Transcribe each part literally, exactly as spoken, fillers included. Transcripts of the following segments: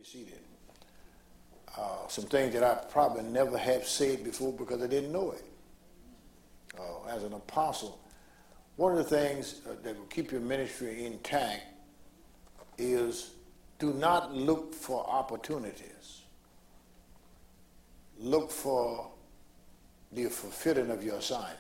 be seated. Uh, some things that I probably never have said before because I didn't know it. Uh, as an apostle, one of the things uh, that will keep your ministry intact is do not look for opportunities. Look for the fulfilling of your assignment.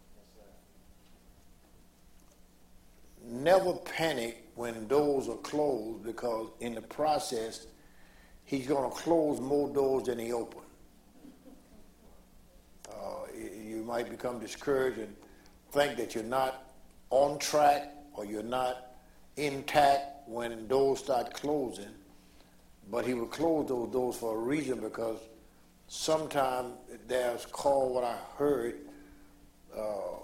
Never panic when doors are closed, because in the process, he's going to close more doors than he opened. Uh, you might become discouraged and think that you're not on track or you're not intact when doors start closing. But he will close those doors for a reason, because sometimes there's called what I heard uh,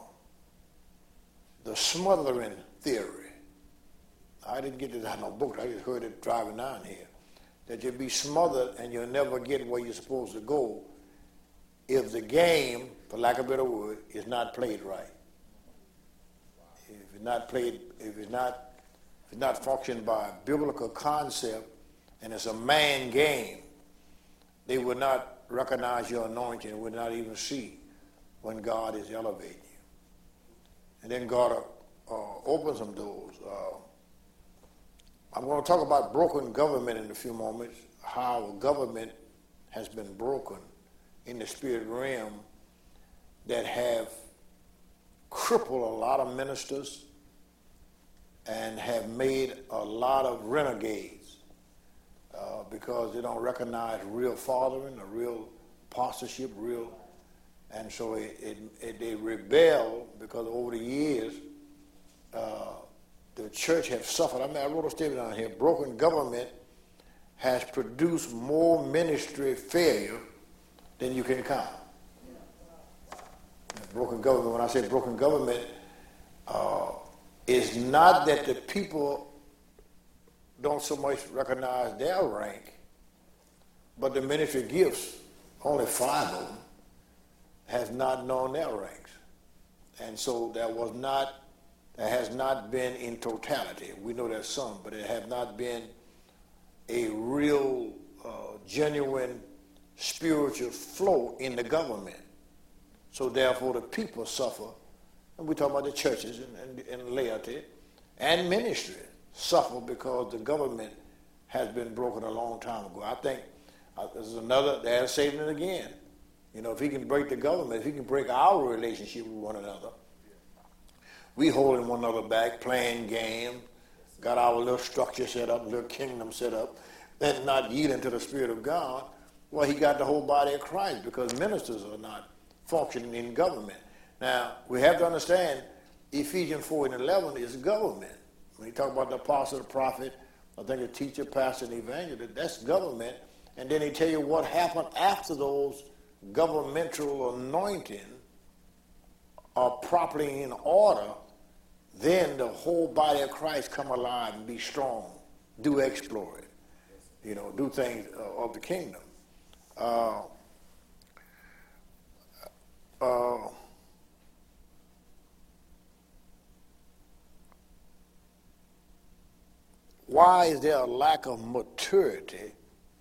the smothering theory. I didn't get this out of no book. I just heard it driving down here. That you'll be smothered and you'll never get where you're supposed to go if the game, for lack of a better word, is not played right. If it's not played, if it's not, if it's not functioned by a biblical concept and it's a man game, they will not recognize your anointing and will not even see when God is elevating you. And then God will uh, open some doors. Uh, I'm going to talk about broken government in a few moments, how government has been broken in the spirit realm that have crippled a lot of ministers and have made a lot of renegades uh, because they don't recognize real fathering, a real apostleship, real, and so it, it, it, they rebel because over the years uh, the church has suffered. I mean, I wrote a statement down here. Broken government has produced more ministry failure than you can count. Broken government, when I say broken government, uh, is not that the people don't so much recognize their rank, but the ministry gifts, only five of them, has not known their ranks. And so that was not That has not been in totality. We know there's some, but it has not been a real, uh, genuine spiritual flow in the government. So therefore the people suffer, and we talk about the churches and, and, and laity and ministry suffer because the government has been broken a long time ago. I think uh, this is another, they're saving it again. You know, if he can break the government, if he can break our relationship with one another, we holding one another back, playing game, got our little structure set up, little kingdom set up, then not yielding to the Spirit of God. Well, he got the whole body of Christ because ministers are not functioning in government. Now, we have to understand Ephesians four and eleven is government. When you talk about the apostle, the prophet, I think the teacher, pastor, and evangelist, that's government. And then he tell you what happened after those governmental anointing are properly in order. Then the whole body of Christ come alive and be strong, do exploit, you know, do things uh, of the kingdom. Uh, uh, why is there a lack of maturity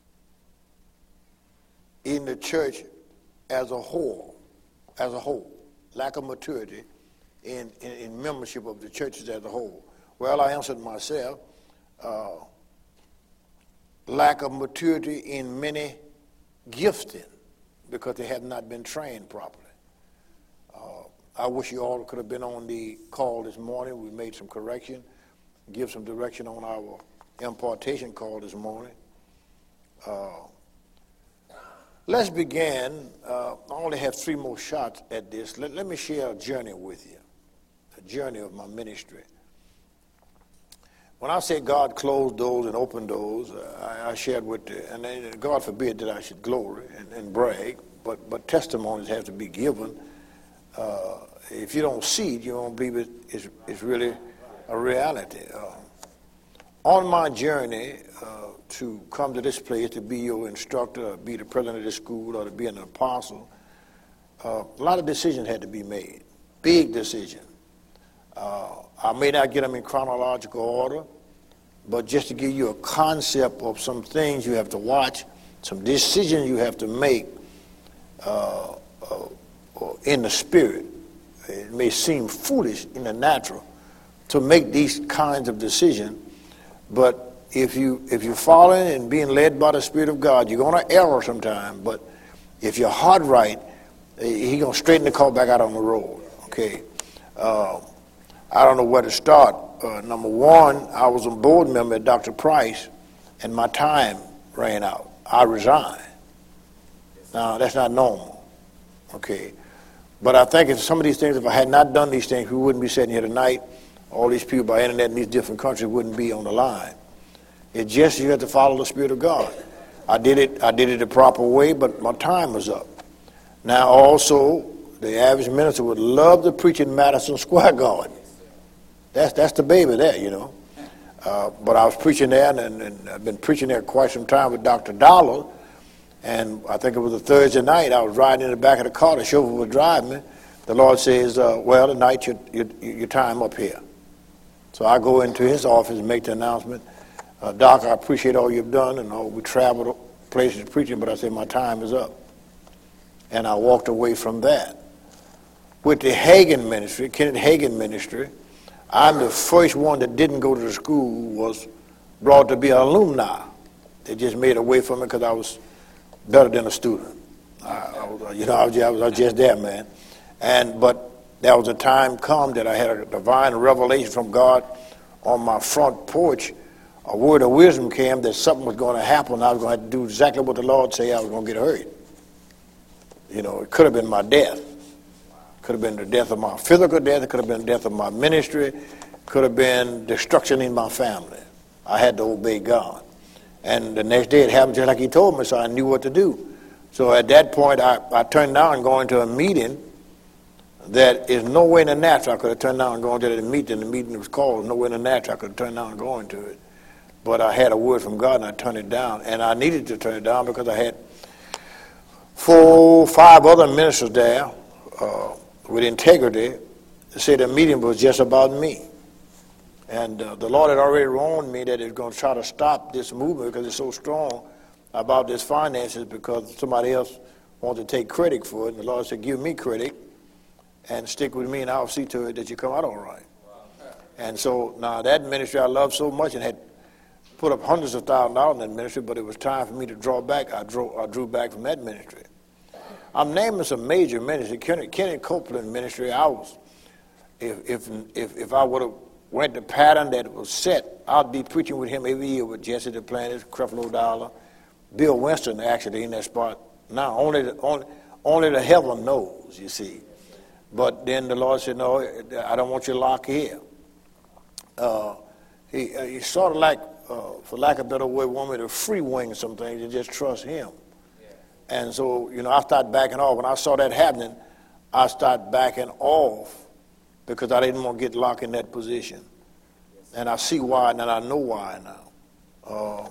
in the church as a whole? As a whole, lack of maturity In, in, in membership of the churches as a whole? Well, I answered myself, uh, lack of maturity in many gifting because they have not been trained properly. Uh, I wish you all could have been on the call this morning. We made some correction, give some direction on our impartation call this morning. Uh, let's begin. Uh, I only have three more shots at this. Let, let me share a journey with you. Journey of my ministry. When I say God closed doors and opened doors, uh, I, I shared with, the, and then God forbid that I should glory and, and brag, but but testimonies have to be given. Uh, if you don't see it, you don't believe it is is really a reality. Uh, on my journey uh, to come to this place to be your instructor, or be the president of this school, or to be an apostle, uh, a lot of decisions had to be made, big decisions. Uh, I may not get them in chronological order, but just to give you a concept of some things you have to watch, some decisions you have to make uh, uh, in the spirit. It may seem foolish in the natural to make these kinds of decisions, but if you if you're following and being led by the Spirit of God, you're going to err sometime. But if your heart right, He's going to straighten the car back out on the road. Okay, uh, I don't know where to start. Uh, number one, I was a board member at Doctor Price, and my time ran out. I resigned. Now that's not normal. Okay, but I think if some of these things, if I had not done these things, we wouldn't be sitting here tonight. All these people by internet in these different countries wouldn't be on the line. It's just you have to follow the Spirit of God. I did it. I did it the proper way, but my time was up. Now, also, the average minister would love to preach in Madison Square Garden. That's that's the baby there, you know. Uh, but I was preaching there, and, and, and I've been preaching there quite some time with Doctor Dollar. And I think it was a Thursday night. I was riding in the back of the car. The chauffeur was driving me. The Lord says, uh, "Well, tonight your, your your time up here." So I go into his office and make the announcement. Uh, Doc, I appreciate all you've done, and all, we traveled places preaching, but I said my time is up. And I walked away from that. With the Hagin ministry, Kenneth Hagin ministry, I'm the first one that didn't go to the school, was brought to be an alumni. They just made a way for me because I was better than a student. I, I was, you know, I was, I was just there, man. And but there was a time come that I had a divine revelation from God on my front porch. A word of wisdom came that something was going to happen. I was going to have to do exactly what the Lord said. I was going to get hurt. You know, it could have been my death. Could have been the death of my physical death. It could have been the death of my ministry. Could have been destruction in my family. I had to obey God. And the next day it happened just like he told me, so I knew what to do. So at that point, I, I turned down going to a meeting that is no way in the natural. I could have turned down and gone to the meeting. The meeting was called. No way in the natural. I could have turned down and going to it. But I had a word from God, and I turned it down. And I needed to turn it down because I had four, five other ministers there uh, with integrity to say the meeting was just about me. And uh, the Lord had already warned me that it's going to try to stop this movement because it's so strong about this finances because somebody else wants to take credit for it. And the Lord said, give me credit and stick with me, and I'll see to it that you come out all right. And so now that ministry I love so much and had put up hundreds of thousands of dollars in that ministry, but it was time for me to draw back. I drew, I drew back from that ministry. I'm naming some major ministry. Kenneth, Kenneth Copeland ministry, I was, if if if, if I would have went the pattern that was set, I'd be preaching with him every year with Jesse Duplantis, Creflo Dollar, Bill Winston actually in that spot. Now, only the, only, only the heaven knows, you see. But then the Lord said, no, I don't want you to lock here. Uh, he, uh, he sort of like, Uh, for lack of a better word, want me to free wing some things and just trust him. Yeah. And so, you know, I started backing off. When I saw that happening, I started backing off because I didn't want to get locked in that position. Yes. And I see why, and I know why now. Uh,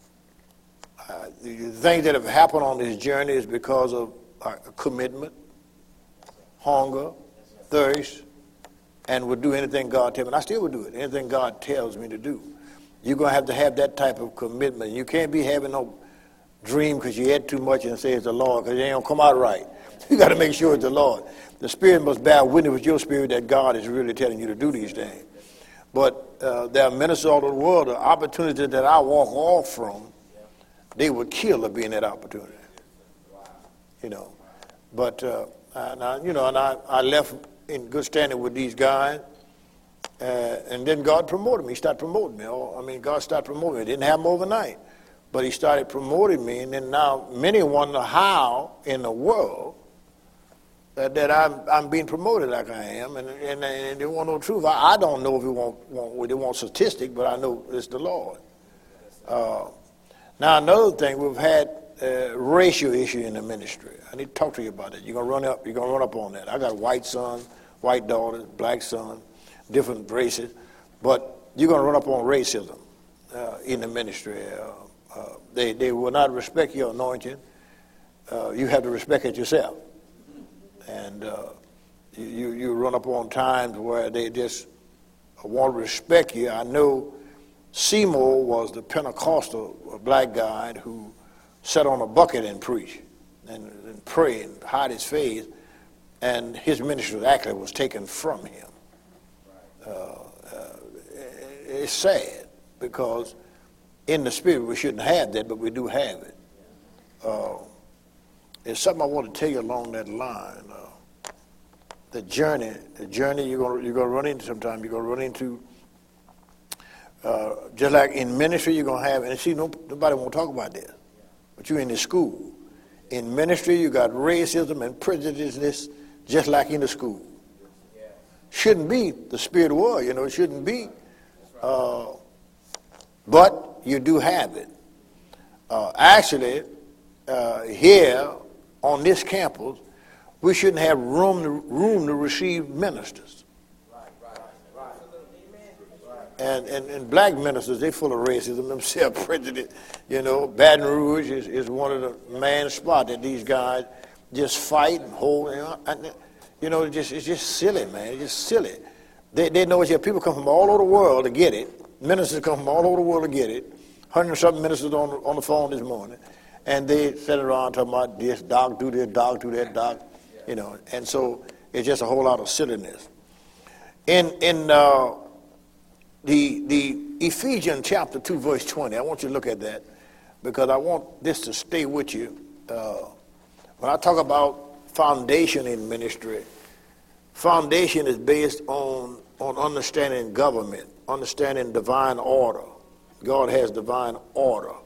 I, the things that have happened on this journey is because of uh, commitment, hunger, thirst, and would do anything God tells me. And I still would do it, anything God tells me to do. You're going to have to have that type of commitment. You can't be having no dream because you ate too much and say it's the Lord because it ain't going to come out right. You got to make sure it's the Lord. The Spirit must bear witness with your spirit that God is really telling you to do these things. But uh, there are ministers all over the world, the opportunity that I walk off from, they would kill to be in that opportunity. You know. But, uh, and I, you know, and I, I left in good standing with these guys. Uh, and then God promoted me. He started promoting me. Oh, I mean, God started promoting me. It didn't happen overnight. But he started promoting me. And then now many wonder how in the world that, that I'm, I'm being promoted like I am. And, and, and they want no truth. I, I don't know if they want, want, they want statistic, but I know it's the Lord. Uh, now, another thing, we've had a racial issue in the ministry. I need to talk to you about it. You're going to run up, you're going to run up on that. I got a white son, white daughter, black son, different races, but you're going to run up on racism uh, in the ministry. Uh, uh, they, they will not respect your anointing. Uh, you have to respect it yourself. And uh, you, you run up on times where they just want to respect you. I know Seymour was the Pentecostal black guy who sat on a bucket and preached and, and pray and hide his face, and his ministry actually was taken from him. Uh, uh, it's sad because in the spirit we shouldn't have that, but we do have it. Uh, it's something I want to tell you along that line. Uh, the journey, the journey you're going you're going to run into sometime. You're going to run into uh, just like in ministry you're going to have, and see no, nobody won't talk about this, but you're in the school. In ministry you got racism and prejudice just like in the school. Shouldn't be the spirit of the world, you know, it shouldn't be. Uh, but you do have it. Uh, actually, uh, here on this campus, we shouldn't have room to, room to receive ministers. And, and, and black ministers, they're full of racism themselves, prejudice. You know, Baton Rouge is, is one of the main spots that these guys just fight and hold. You know, and, you know it's, just, it's just silly, man. It's just silly. They, they know it's here. People come from all over the world to get it. Ministers come from all over the world to get it. Hundred something ministers on, on the phone this morning. And they sit around talking about this, doc, do this, doc, do that, doc. You know, and so it's just a whole lot of silliness. In, in, uh, The, the Ephesians chapter two, verse twenty, I want you to look at that because I want this to stay with you. Uh, when I talk about foundation in ministry, foundation is based on, on understanding government, understanding divine order. God has divine order.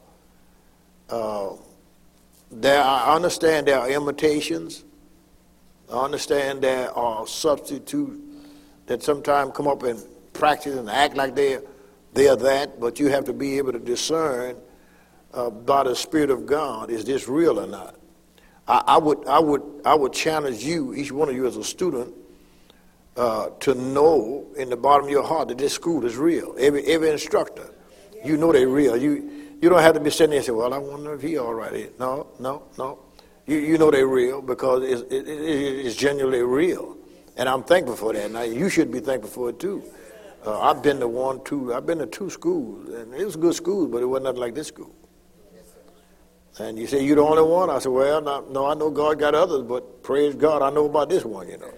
Uh, there, I understand there are imitations. I understand there are substitutes that sometimes come up and practice and act like they're, they're that, but you have to be able to discern uh, by the Spirit of God, is this real or not? I, I would I would I would challenge you, each one of you as a student, uh, to know in the bottom of your heart that this school is real. Every every instructor, you know they're real. You you don't have to be sitting there and say, well, I wonder if he all right. No, no, no. You you know they're real because it's, it, it, it's genuinely real, and I'm thankful for that. Now you should be thankful for it too. Uh, I've been to one, two, I've been to two schools, and it was good schools, but it wasn't nothing like this school. And you say, you're the only one? I said, well, no, no, I know God got others, but praise God, I know about this one, you know.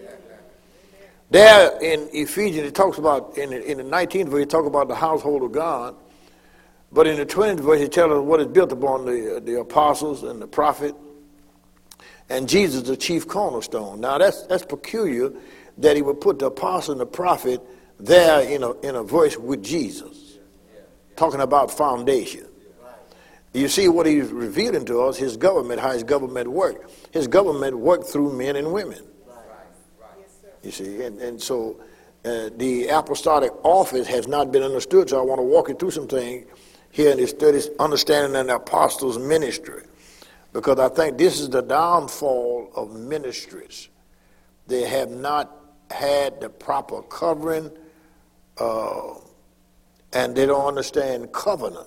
There in Ephesians, it talks about, in the, in the nineteenth verse, it talks about the household of God, but in the twentieth verse, it tells us what is built upon the, the apostles and the prophet, and Jesus, the chief cornerstone. Now, that's, that's peculiar that he would put the apostle and the prophet there in a, in a verse with Jesus, talking about foundation. You see what he's revealing to us, his government, how his government worked. His government worked through men and women. You see, and, and so uh, the apostolic office has not been understood, so I want to walk you through some things here in this studies, understanding an apostles' ministry, because I think this is the downfall of ministries. They have not had the proper covering, Uh, and they don't understand covenant.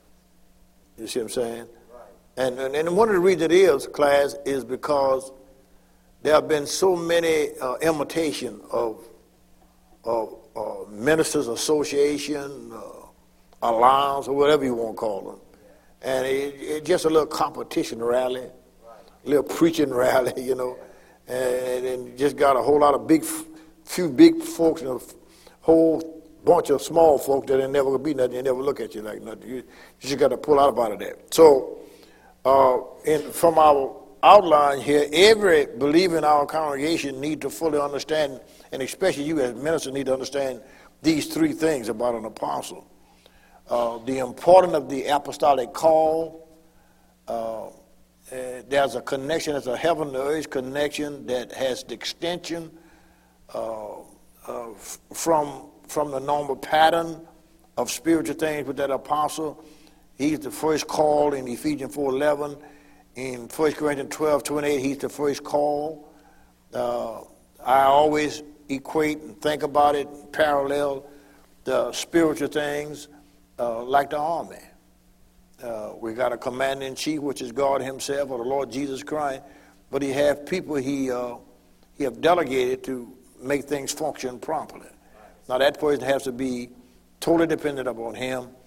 You see what I'm saying? Right. And, and and one of the reasons it is, class, is because there have been so many uh, imitation of, of uh, ministers association, uh, alliance, or whatever you want to call them. Yeah. And it's it just a little competition rally, right. A little preaching rally, you know, and, and just got a whole lot of big, few big folks and a whole bunch of small folk that ain't never gonna be nothing. They never look at you like nothing. You, you just got to pull out about that. So, uh, in, from our outline here, every believer in our congregation need to fully understand, and especially you as ministers need to understand these three things about an apostle: uh, the importance of the apostolic call. Uh, uh, there's a connection, there's a heaven to earth connection that has the extension uh, uh, from. from the normal pattern of spiritual things with that apostle. He's the first call in Ephesians four eleven. In First Corinthians twelve twenty-eight, he's the first call. Uh, I always equate and think about it, parallel the spiritual things uh, like the army. Uh, we got a commander-in-chief, which is God himself, or the Lord Jesus Christ, but he have people he, uh, he have delegated to make things function properly. Now, that person has to be totally dependent upon him,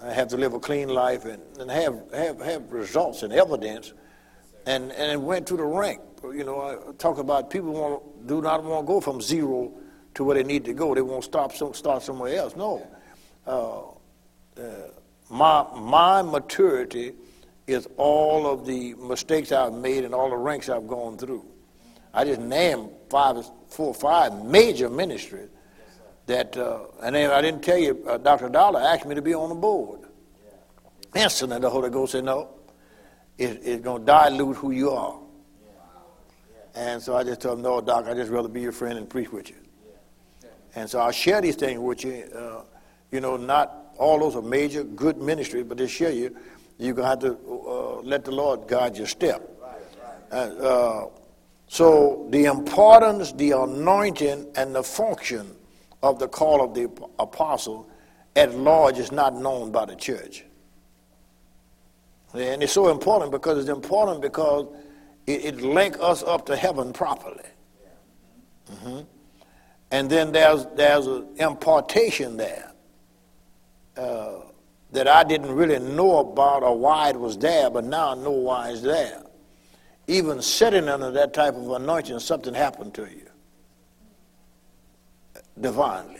have to live a clean life and, and have, have, have results and evidence, and, and it went to the rank. You know, I talk about people want, do not want to go from zero to where they need to go. They won't stop, some, start somewhere else. No. Uh, uh, my, my maturity is all of the mistakes I've made and all the ranks I've gone through. I just named five, four or five major ministries that, uh, and then I didn't tell you, uh, Doctor Dollar asked me to be on the board. Instantly, the Holy Ghost said, no, it, it's going to dilute who you are. And so I just told him, no, Doc, I'd just rather be your friend and preach with you. And so I'll share these things with you. Uh, you know, not all those are major, good ministries, but they share you. You're going to have to uh, let the Lord guide your step. Uh, uh, so the importance, the anointing, and the function of the call of the apostle at large is not known by the church. And it's so important because it's important because it, it links us up to heaven properly. Mm-hmm. And then there's there's an impartation there uh, that I didn't really know about or why it was there, but now I know why it's there. Even sitting under that type of anointing, something happened to you divinely.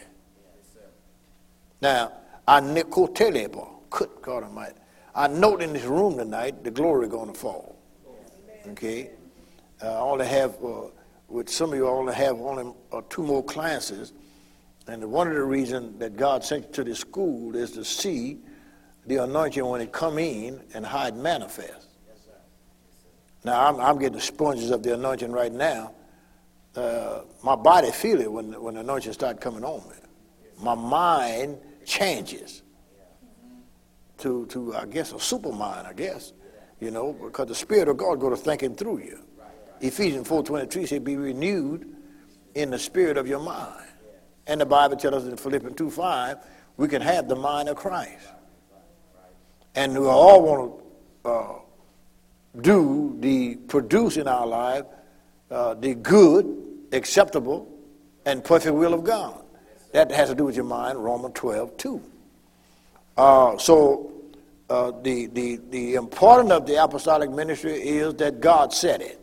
Now, I nicotelebo, good God Almighty. I note in this room tonight the glory going to fall. Okay, uh, I only have, uh, with some of you, I only have only uh, two more classes, and one of the reasons that God sent you to this school is to see the anointing when it come in and how it manifests. Now, I'm, I'm getting sponges of the anointing right now. Uh, my body feel it when, when the anointing start coming on me. My mind changes to, to, I guess, a super mind, I guess, you know, because the Spirit of God go to thinking through you. Ephesians four twenty-three said, be renewed in the spirit of your mind. And the Bible tells us in Philippians two five, we can have the mind of Christ. And we all want to uh, do the, produce in our life uh, the good, acceptable, and perfect will of God. That has to do with your mind, Romans twelve two. Uh, so uh, the, the, the importance of the apostolic ministry is that God said it.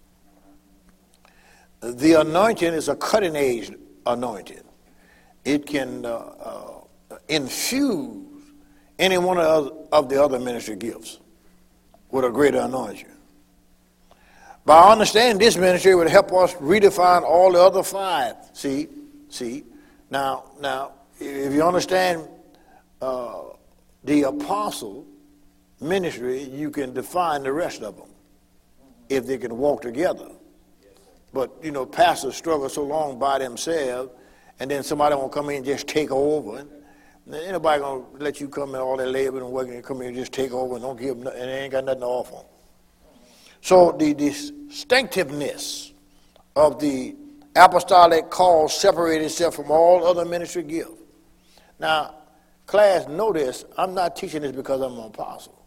The anointing is a cutting edge anointing. It can uh, uh, infuse any one of, of the other ministry gifts with a greater anointing. By understanding this ministry, it would help us redefine all the other five. See, see. Now, now, if you understand uh, the apostle ministry, you can define the rest of them if they can walk together. But, you know, pastors struggle so long by themselves, and then somebody won't come in and just take over. And ain't nobody going to let you come in all that labor and work and come in and just take over and don't give them, and they ain't got nothing to offer. So the distinctiveness of the apostolic call separated itself from all other ministry gifts. Now, class, know this. I'm not teaching this because I'm an apostle.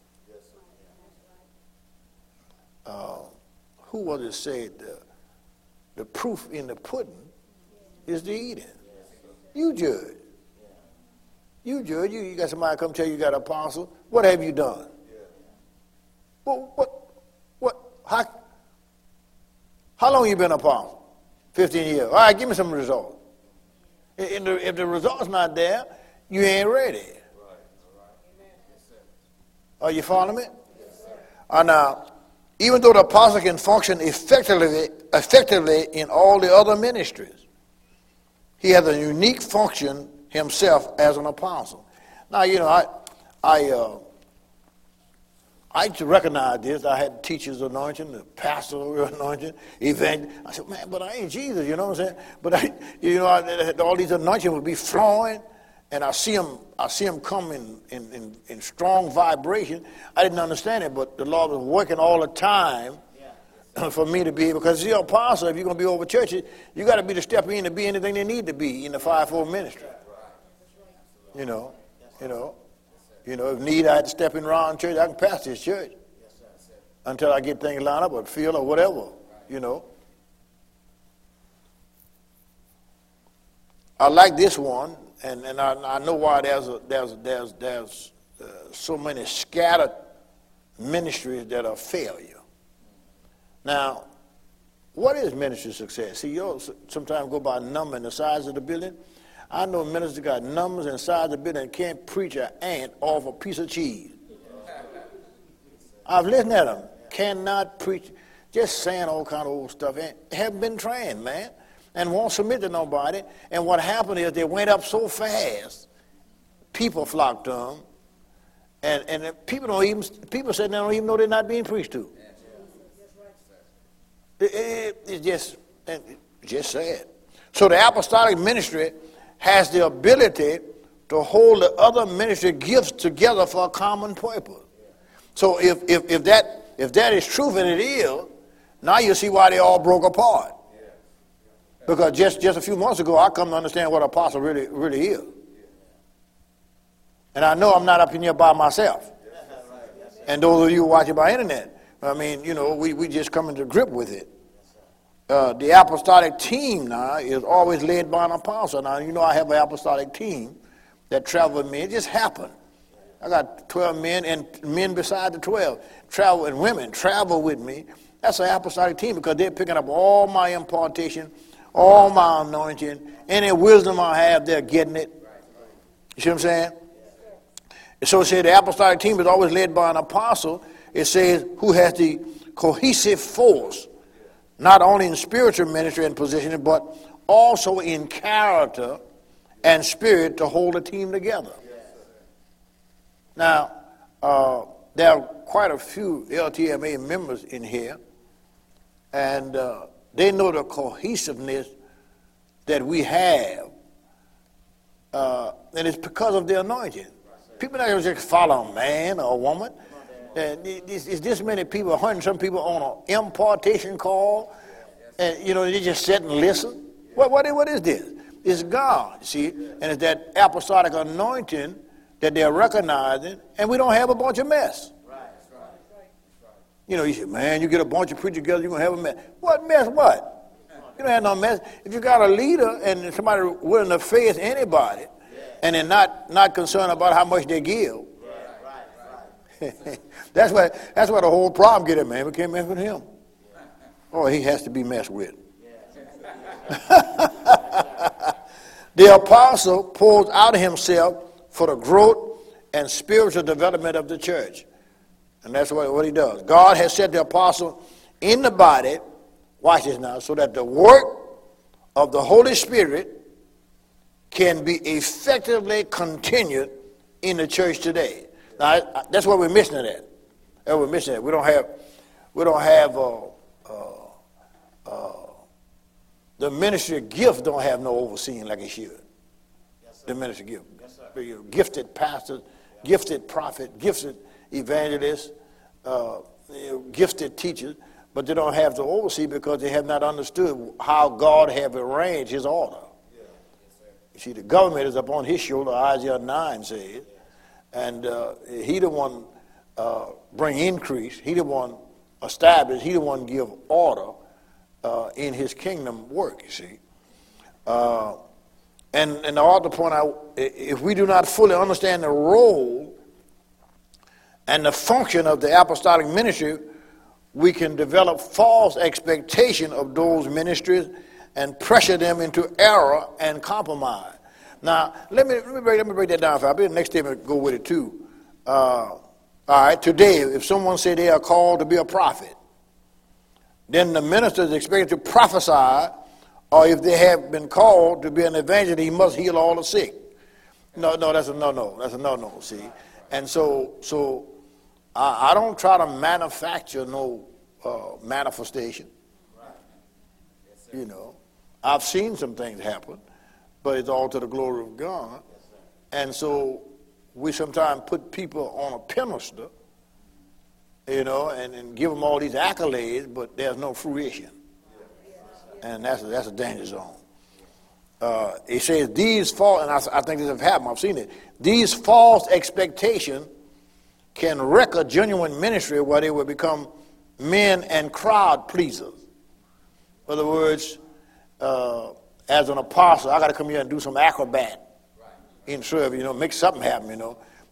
Uh, who was it said? The, the proof in the pudding is the eating. You judge. You judge. You, you got somebody come tell you you got an apostle. What have you done? Well, what? What? How? How long you been an apostle? Fifteen years. All right, give me some results. If the, if the result's not there, you ain't ready. Are you following me? Uh, now, even though the apostle can function effectively, effectively in all the other ministries, he has a unique function himself as an apostle. Now, you know, I, I, uh, I used to recognize this. I had teacher's anointing, the pastoral anointing, evangelist. I said, man, but I ain't Jesus, you know what I'm saying? But I, you know, I, all these anointings would be flowing, and I see them, I see them come in, in, in, in strong vibration. I didn't understand it, but the Lord was working all the time yeah. for me to be able, because you're an apostle, if you're going to be over churches, you got to be the step in to be anything they need to be in the fivefold ministry. You know, you know. You know, if need, I had to step in around church, I can pastor this church until I get things lined up or feel or whatever, you know. I like this one, and, and I, I know why there's a, there's there's there's uh, so many scattered ministries that are failure. Now, what is ministry success? See, you sometimes go by number and the size of the building. I know ministers got numbers and size of the building and can't preach an ant off a piece of cheese. I've listened at them. Cannot preach, just saying all kind of old stuff. And haven't been trained, man, and won't submit to nobody. And what happened is they went up so fast, people flocked to them, and and people don't even people said they don't even know they're not being preached to. It, it, it's just it's just sad. So the apostolic ministry has the ability to hold the other ministry gifts together for a common purpose. So if if if that if that is true, and it is, now you see why they all broke apart. Because just, just a few months ago, I come to understand what apostle really really is. And I know I'm not up in here by myself. And those of you watching by internet, I mean, you know, we, we just come into grip with it. Uh, the apostolic team now is always led by an apostle. Now, you know, I have an apostolic team that travel with me. It just happened. I got twelve men, and men beside the twelve travel, and women travel with me. That's an apostolic team because they're picking up all my impartation, all my anointing, any wisdom I have, they're getting it. You see what I'm saying? So it says the apostolic team is always led by an apostle. It says who has the cohesive force, not only in spiritual ministry and positioning, but also in character and spirit to hold a team together. Now, uh, there are quite a few L T M A members in here, and uh, they know the cohesiveness that we have, uh, and it's because of the anointing. People don't just follow a man or a woman. And it's, it's this many people, a hundred some people on an impartation call, and you know they just sit and listen. What what what is this? It's God, see, and it's that apostolic anointing that they're recognizing, and we don't have a bunch of mess. Right, right, right. You know, you say, man, you get a bunch of preachers together, you're going to have a mess. What mess, what? You don't have no mess. If you got a leader and somebody willing to face anybody, yeah. and they're not, not concerned about how much they give, yeah. right, right. that's why that's why the whole problem get it, man. We can't mess with him. Oh, he has to be messed with. Yeah. The apostle pours out himself for the growth and spiritual development of the church. And that's what, what he does. God has set the apostle in the body, watch this now, so that the work of the Holy Spirit can be effectively continued in the church today. Now, that's what we're missing it at. That's what we're missing it. We don't have, we don't have, uh, uh, uh, the ministry gift don't have no overseeing like it should. Yes, the ministry gift. Gifted pastors, gifted prophet, gifted evangelists, uh, you know, gifted teachers, but they don't have to oversee because they have not understood how God have arranged his order. Yeah. Yes, you see, the government is upon his shoulder, Isaiah nine says, and uh, he the one uh, bring increase, he the one establish, he the one give order uh, in his kingdom work, you see. Uh, And, and I ought to point out, if we do not fully understand the role and the function of the apostolic ministry, we can develop false expectation of those ministries and pressure them into error and compromise. Now, let me let me break, let me break that down for you. I'll be the next statement go with it too. Uh, all right, today, if someone say they are called to be a prophet, then the minister is expected to prophesy. Or if they have been called to be an evangelist, he must heal all the sick. No, no, that's a no-no. That's a no-no, see. And so so I, I don't try to manufacture no uh, manifestation. Right. Yes, you know, I've seen some things happen, but it's all to the glory of God. Yes, and so we sometimes put people on a pedestal, you know, and, and give them all these accolades, but there's no fruition. And that's a, that's a danger zone. Uh, it says these false, and I, I think this has happened, I've seen it, these false expectations can wreck a genuine ministry where they will become men and crowd pleasers. In other words, uh, as an apostle, I got to come here and do some acrobat in service, you know, make something happen, you know.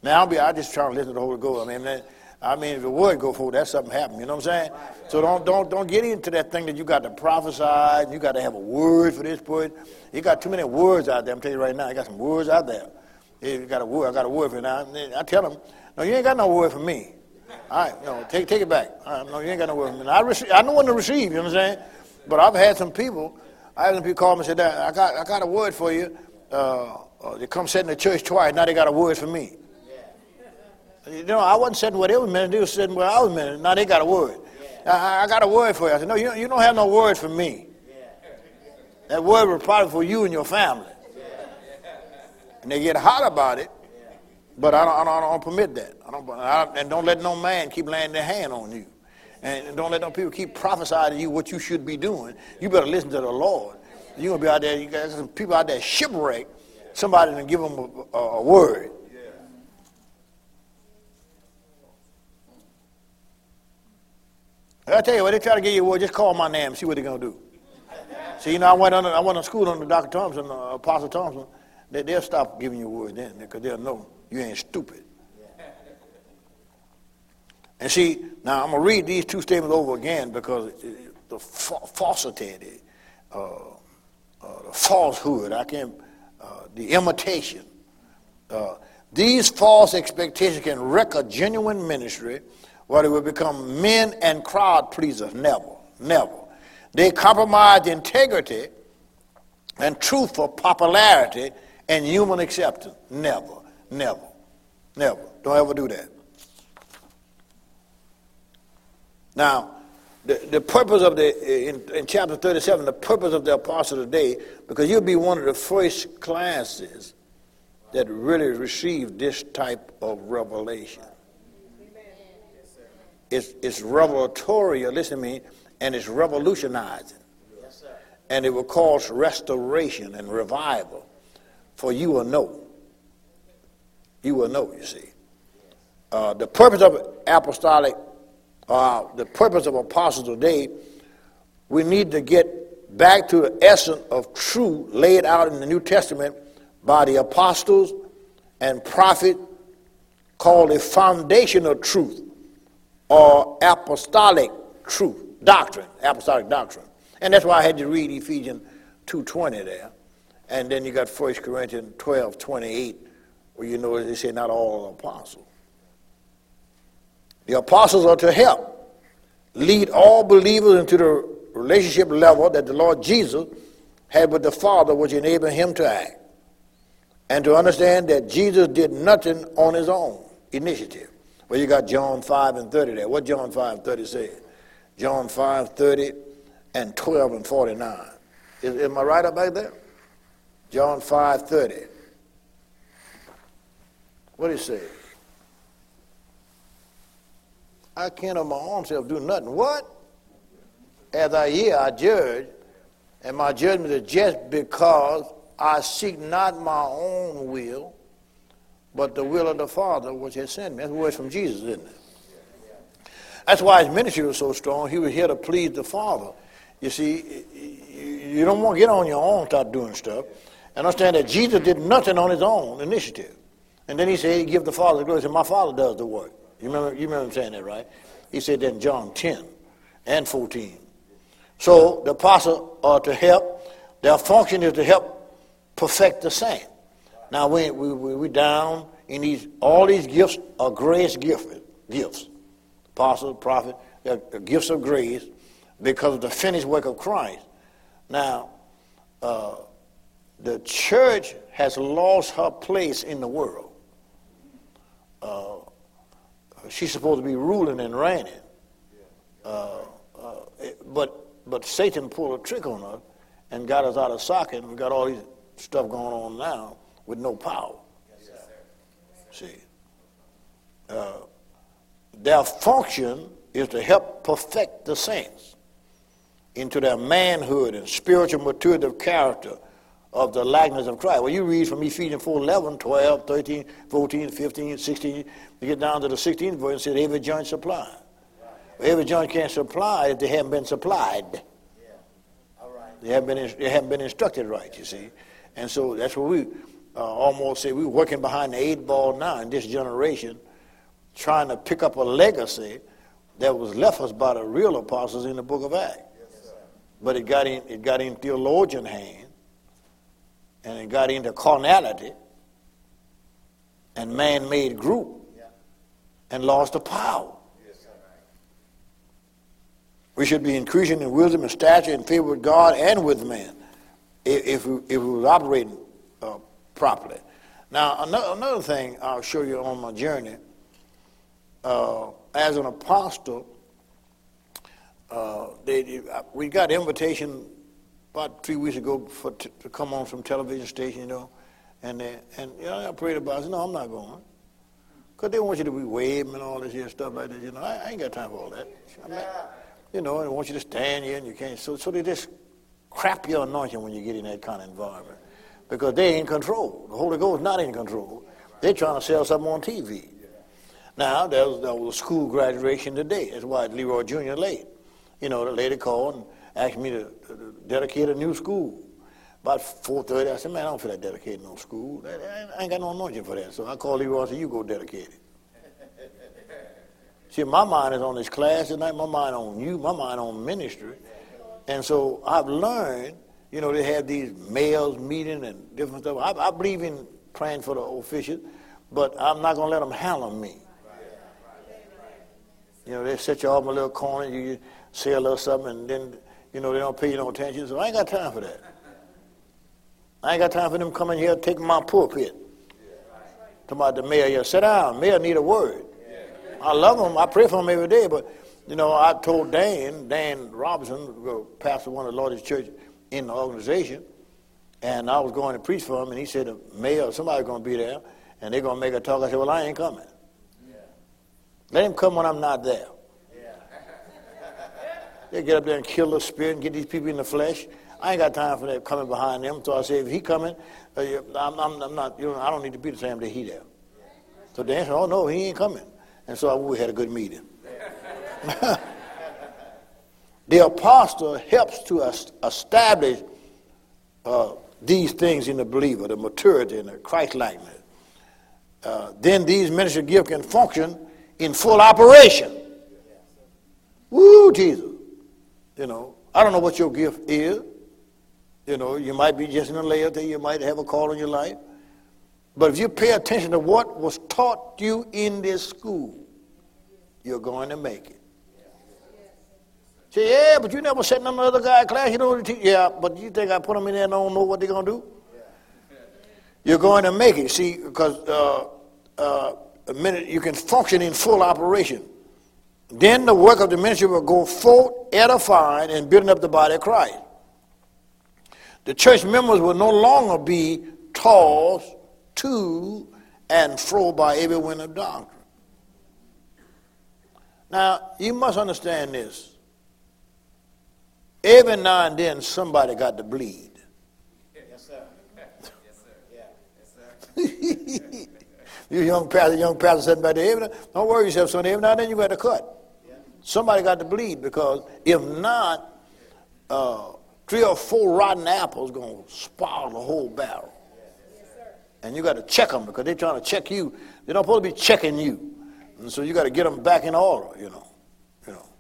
Now, I'll be, I just trying to listen to the Holy Ghost. I mean, that, I mean, if the word go forward, that's something happen. You know what I'm saying? So don't don't don't get into that thing that you got to prophesy and you got to have a word for this word. You got too many words out there. I'm telling you right now, you got some words out there. You got a word. I got a word for you now. I tell them, no, you ain't got no word for me. All right, no, take take it back. All right, no, you ain't got no word for me. Now, I receive, I know when to receive. You know what I'm saying? But I've had some people. I had some people call me and said, I got I got a word for you. Uh, uh, they come sit in the church twice. Now they got a word for me. You know, I wasn't sitting where they were ministering. They were sitting where I was ministering. Now they got a word. I, I got a word for you. I said, no, you, you don't have no word for me. That word was probably for you and your family. And they get hot about it, but I don't, I don't, I don't permit that. I don't, I, and don't let no man keep laying their hand on you. And don't let no people keep prophesying to you what you should be doing. You better listen to the Lord. You're going to be out there, you got some people out there shipwrecked. Somebody to give them a, a, a word. I tell you what, they try to give you a word, just call my name and see what they're going to do. See, you know, I went under, I went to school under Doctor Thompson, uh, Apostle Thompson. They, they'll stop giving you a word then because they'll know you ain't stupid. And see, now I'm going to read these two statements over again because the fa- falsity, the, uh, uh, the falsehood, I can't, uh, the imitation. Uh, these false expectations can wreck a genuine ministry where they will become men and crowd pleasers. Never, never. They compromise integrity and truth for popularity and human acceptance. Never, never, never. Don't ever do that. Now, the, the purpose of the, in, in chapter thirty-seven, the purpose of the apostle today, because you'll be one of the first classes that really receive this type of revelation. It's, it's revelatory, listen to me, and it's revolutionizing. Yes, and it will cause restoration and revival. For you will know. You will know, you see. Uh, the purpose of apostolic, uh, the purpose of apostles today, we need to get back to the essence of truth laid out in the New Testament by the apostles and prophets, called a foundational truth, or apostolic truth, doctrine, apostolic doctrine. And that's why I had to read Ephesians two twenty there. And then you got First Corinthians twelve twenty-eight, where you know they say not all apostles. The apostles are to help lead all believers into the relationship level that the Lord Jesus had with the Father, which enabled him to act. And to understand that Jesus did nothing on his own initiative. Well, you got John five and thirty there. What John five and thirty says? John five, thirty and twelve and forty-nine. Is, am I right up back there? John five, thirty. What did it say? I can't of my own self do nothing. What? As I hear, I judge, and my judgment is just because I seek not my own will, but the will of the Father which has sent me. That's words from Jesus, isn't it? That's why his ministry was so strong. He was here to please the Father. You see, you don't want to get on your own and start doing stuff. And understand that Jesus did nothing on his own initiative. And then he said he give the Father the glory. He said, my Father does the work. You remember, you remember him saying that, right? He said that in John ten and fourteen. So the apostles are to help. Their function is to help perfect the saint. Now we we we, we down in these all these gifts are grace gifts, gifts. Apostle, prophet, they're gifts of grace because of the finished work of Christ. Now, uh, the church has lost her place in the world. Uh, she's supposed to be ruling and reigning, uh, uh, but but Satan pulled a trick on us and got us out of socket, and we got all these stuff going on now with no power. See, uh, their function is to help perfect the saints into their manhood and spiritual maturity of character of the likeness of Christ. Well, you read from Ephesians four eleven, twelve, thirteen, fourteen, fifteen, sixteen, you get down to the sixteenth verse, it says every joint supplied. Well, every joint can't supply if they haven't been supplied. Yeah. All right. They haven't been, they haven't been instructed right, you see. And so that's what we, uh, almost say we were working behind the eight ball now in this generation, trying to pick up a legacy that was left us by the real apostles in the book of Acts. Yes, but it got in, it got in theologian hand, and it got into carnality and man-made group, yeah. and lost the power. Yes, we should be increasing in wisdom and stature and favor with God and with men if, if, we, if we were operating uh, properly. Now, another, another thing I'll show you on my journey, uh, as an apostle, uh, they, we got an invitation about three weeks ago for t- to come on some television station, you know, and they, and you know, I prayed about it. I said, no, I'm not going, because they want you to be waving and all this here stuff like that. You know, I, I ain't got time for all that. I mean, you know, and they want you to stand here and you can't. So, so they just crap your anointing when you get in that kind of environment, because they in control. The Holy Ghost is not in control. They're trying to sell something on T V. Now, there was, there was a school graduation today. That's why Leroy Junior late. You know, the lady called and asked me to, to dedicate a new school. About four thirty, I said, man, I don't feel like dedicating no school. I ain't got no anointing for that. So I called Leroy and said, you go dedicate it. See, my mind is on this class tonight. My mind on you. My mind on ministry. And so I've learned, you know, they have these males meeting and different stuff. I, I believe in praying for the officials, but I'm not going to let them handle me. You know, they set you off in a little corner, you say a little something, and then, you know, they don't pay you no attention. So I ain't got time for that. I ain't got time for them coming here taking my pulpit. Talking about the mayor here. Sit down. Mayor need a word. I love him. I pray for him every day. But, you know, I told Dan, Dan Robinson, pastor of one of the largest churches in the organization, and I was going to preach for him, and he said, the mayor, somebody's going to be there, and they're going to make a talk. I said, well, I ain't coming. Let him come when I'm not there. Yeah. They get up there and kill the spirit and get these people in the flesh. I ain't got time for that coming behind them. So I say, if he coming, uh, I'm, I'm, I'm not. You know, I don't need to be the same day he there. So the answer, oh no, he ain't coming. And so we had a good meeting. The apostle helps to establish uh, these things in the believer, the maturity and the Christ-likeness. Uh, then these ministry gifts can function in full operation. Woo, Jesus. You know, I don't know what your gift is. You know, you might be just in a laity, you might have a call in your life. But if you pay attention to what was taught you in this school, you're going to make it. Say, yeah, but you never sat in another guy's class, you know, yeah, but you think I put them in there and don't know what they're going to do? You're going to make it. See, because uh, uh, a minute you can function in full operation. Then the work of the ministry will go forth, edifying and building up the body of Christ. The church members will no longer be tossed to and fro by every wind of doctrine. Now, you must understand this. Every now and then somebody got to bleed. Yes, sir. Yes, sir. Yeah. Yes, sir. You young pastor, young pastor sitting back there, don't worry yourself, son. Every now and then you got to cut. Yeah. Somebody got to bleed, because if not, uh, three or four rotten apples going to spoil the whole barrel. Yes, sir. And you got to check them, because they're trying to check you. They're not supposed to be checking you. And so you got to get them back in order, you know. You know.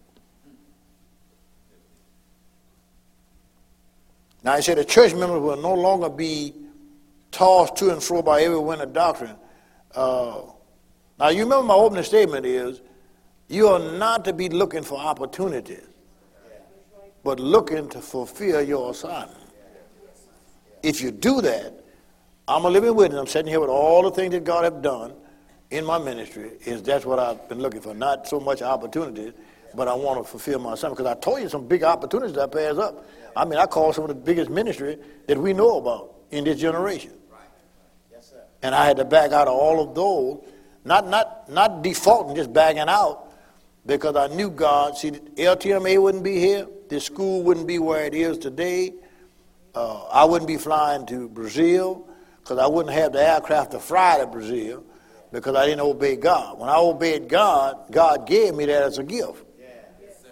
Now, he said the church members will no longer be tossed to and fro by every wind of doctrine. Uh, now, you remember my opening statement is, you are not to be looking for opportunities, but looking to fulfill your assignment. If you do that, I'm a living witness. I'm sitting here with all the things that God has done in my ministry. Is that's what I've been looking for. Not so much opportunities, but I want to fulfill my assignment. Because I told you some big opportunities that pass up. I mean, I call some of the biggest ministry that we know about in this generation. And I had to back out of all of those, not not not defaulting, just backing out, because I knew God. See, L T M A wouldn't be here. This school wouldn't be where it is today. Uh, I wouldn't be flying to Brazil, because I wouldn't have the aircraft to fly to Brazil, because I didn't obey God. When I obeyed God, God gave me that as a gift. Yes,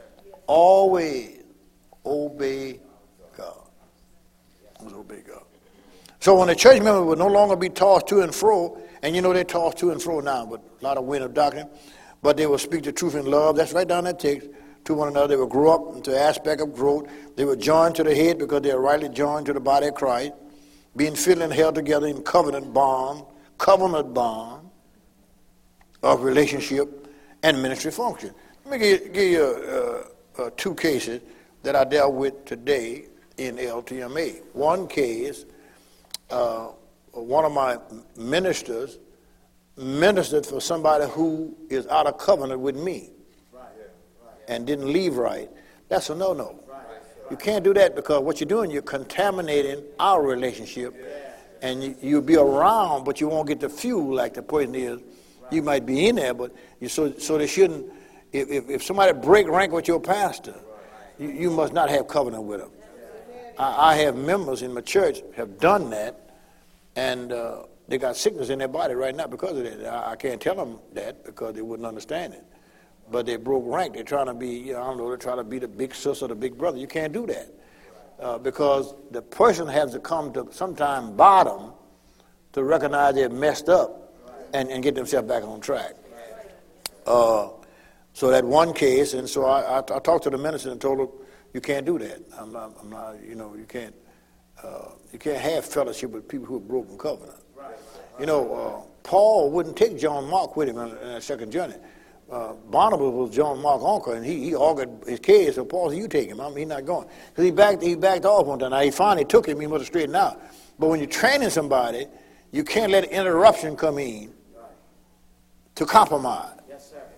Always obey God. Always obey God. So when the church members would no longer be tossed to and fro, and you know they toss to and fro now, but a lot of wind of doctrine, but they will speak the truth in love. That's right down that text. To one another, they will grow up into aspect of growth. They will join to the head because they are rightly joined to the body of Christ, being fitted and held together in covenant bond, covenant bond of relationship and ministry function. Let me give, give you uh, uh, two cases that I dealt with today in L T M A. One case, uh, one of my ministers ministered for somebody who is out of covenant with me and didn't leave right. That's a no-no. You can't do that because what you're doing, you're contaminating our relationship, and you, you'll be around, but you won't get the fuel like the person is. You might be in there, but you so so they shouldn't. If if, if somebody break rank with your pastor, you, you must not have covenant with them. I, I have members in my church have done that, and uh, they got sickness in their body right now because of that. I, I can't tell them that because they wouldn't understand it. But they broke rank. They're trying to be, you know, I don't know, they're trying to be the big sister, the big brother. You can't do that uh, because the person has to come to sometime bottom to recognize they're messed up and, and get themselves back on track. Uh, so that one case, and so I, I, I talked to the minister and told him, you can't do that. I'm not, I'm not you know, you can't, uh, you can't have fellowship with people who have broken covenant. You know, uh, Paul wouldn't take John Mark with him in, in a second journey. Uh, Barnabas was John Mark's uncle, and he, he argued his case, so Paul said, you take him. I mean, he's not going. Because he backed, he backed off one time. Now, he finally took him. He must have straightened out. But when you're training somebody, you can't let interruption come in to compromise. Yes, sir.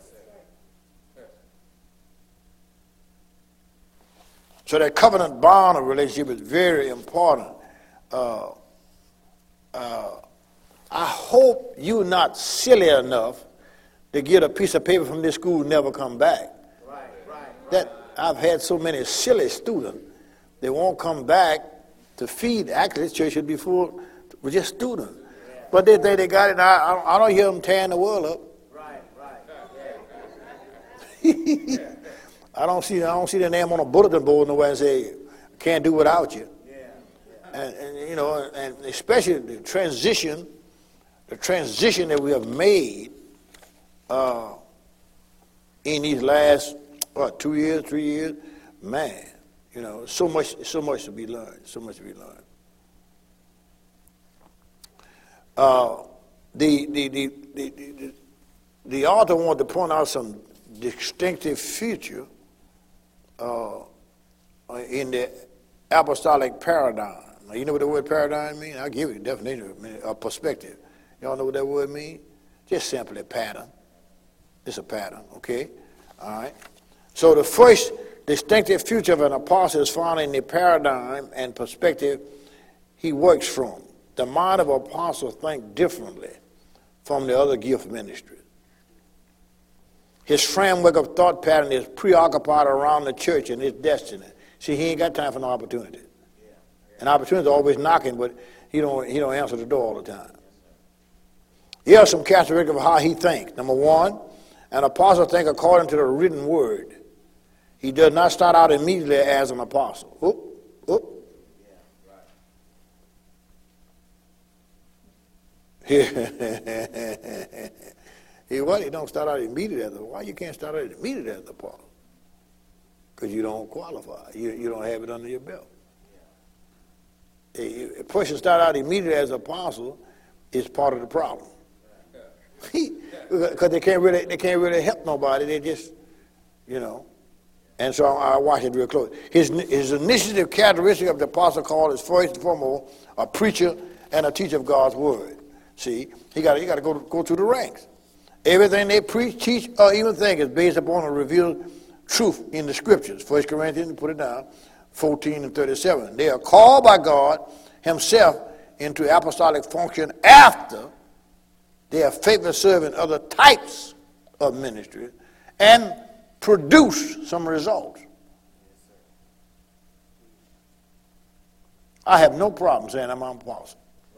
So that covenant bond of relationship is very important. Uh, uh, I hope you're not silly enough to get a piece of paper from this school and never come back. Right, right, right. That I've had so many silly students, they won't come back to feed. Actually, this church should be full with just students. Yeah. But they think they got it. I, I, don't, I don't hear them tearing the world up. Right, right. Yeah. I don't see. I don't see their name on a bulletin board nowhere and say, "Can't do without you." Yeah. Yeah. And, and you know, and especially the transition, the transition that we have made. Uh, in these last what two years, three years, man, you know, so much, so much to be learned, so much to be learned. Uh, the, the, the, the, the, the author wanted to point out some distinctive feature uh, in the apostolic paradigm. Now, you know what the word paradigm means? I'll give you a definition, a perspective. Y'all know what that word means? Just simply a pattern. It's a pattern, okay? All right. So the first distinctive feature of an apostle is found in the paradigm and perspective he works from. The mind of an apostle thinks differently from the other gift ministries. His framework of thought pattern is preoccupied around the church and its destiny. See, he ain't got time for no opportunity. And opportunities are always knocking, but he don't, he don't answer the door all the time. Here are some characteristics of how he thinks. Number one, an apostle thinks according to the written word. He does not start out immediately as an apostle. Oop, oop. He what? He don't start out immediately as a why you can't start out immediately as an apostle? Because you don't qualify. You, you don't have it under your belt. A, a person start out immediately as an apostle is part of the problem. Because they can't really they can't really help nobody. They just, you know. And so I, I watch it real close. His his initiative characteristic of the apostle call is first and foremost a preacher and a teacher of God's word. See, he got he got to go go through the ranks. Everything they preach, teach, or even think is based upon a revealed truth in the scriptures. First Corinthians, put it down, fourteen and thirty-seven. They are called by God himself into apostolic function after they are faithfully serving other types of ministry and produce some results. I have no problem saying I'm an apostle.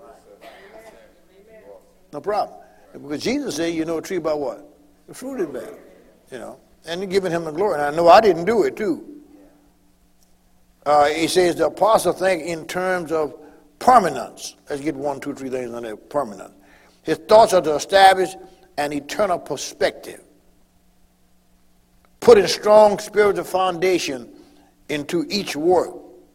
No problem. Because Jesus said, you know a tree by what? The fruit it bears. You know, and giving him the glory. And I know I didn't do it too. Uh, he says the apostle think in terms of permanence. Let's get one, two, three things on there. Permanence. His thoughts are to establish an eternal perspective, putting strong spiritual foundation into each work,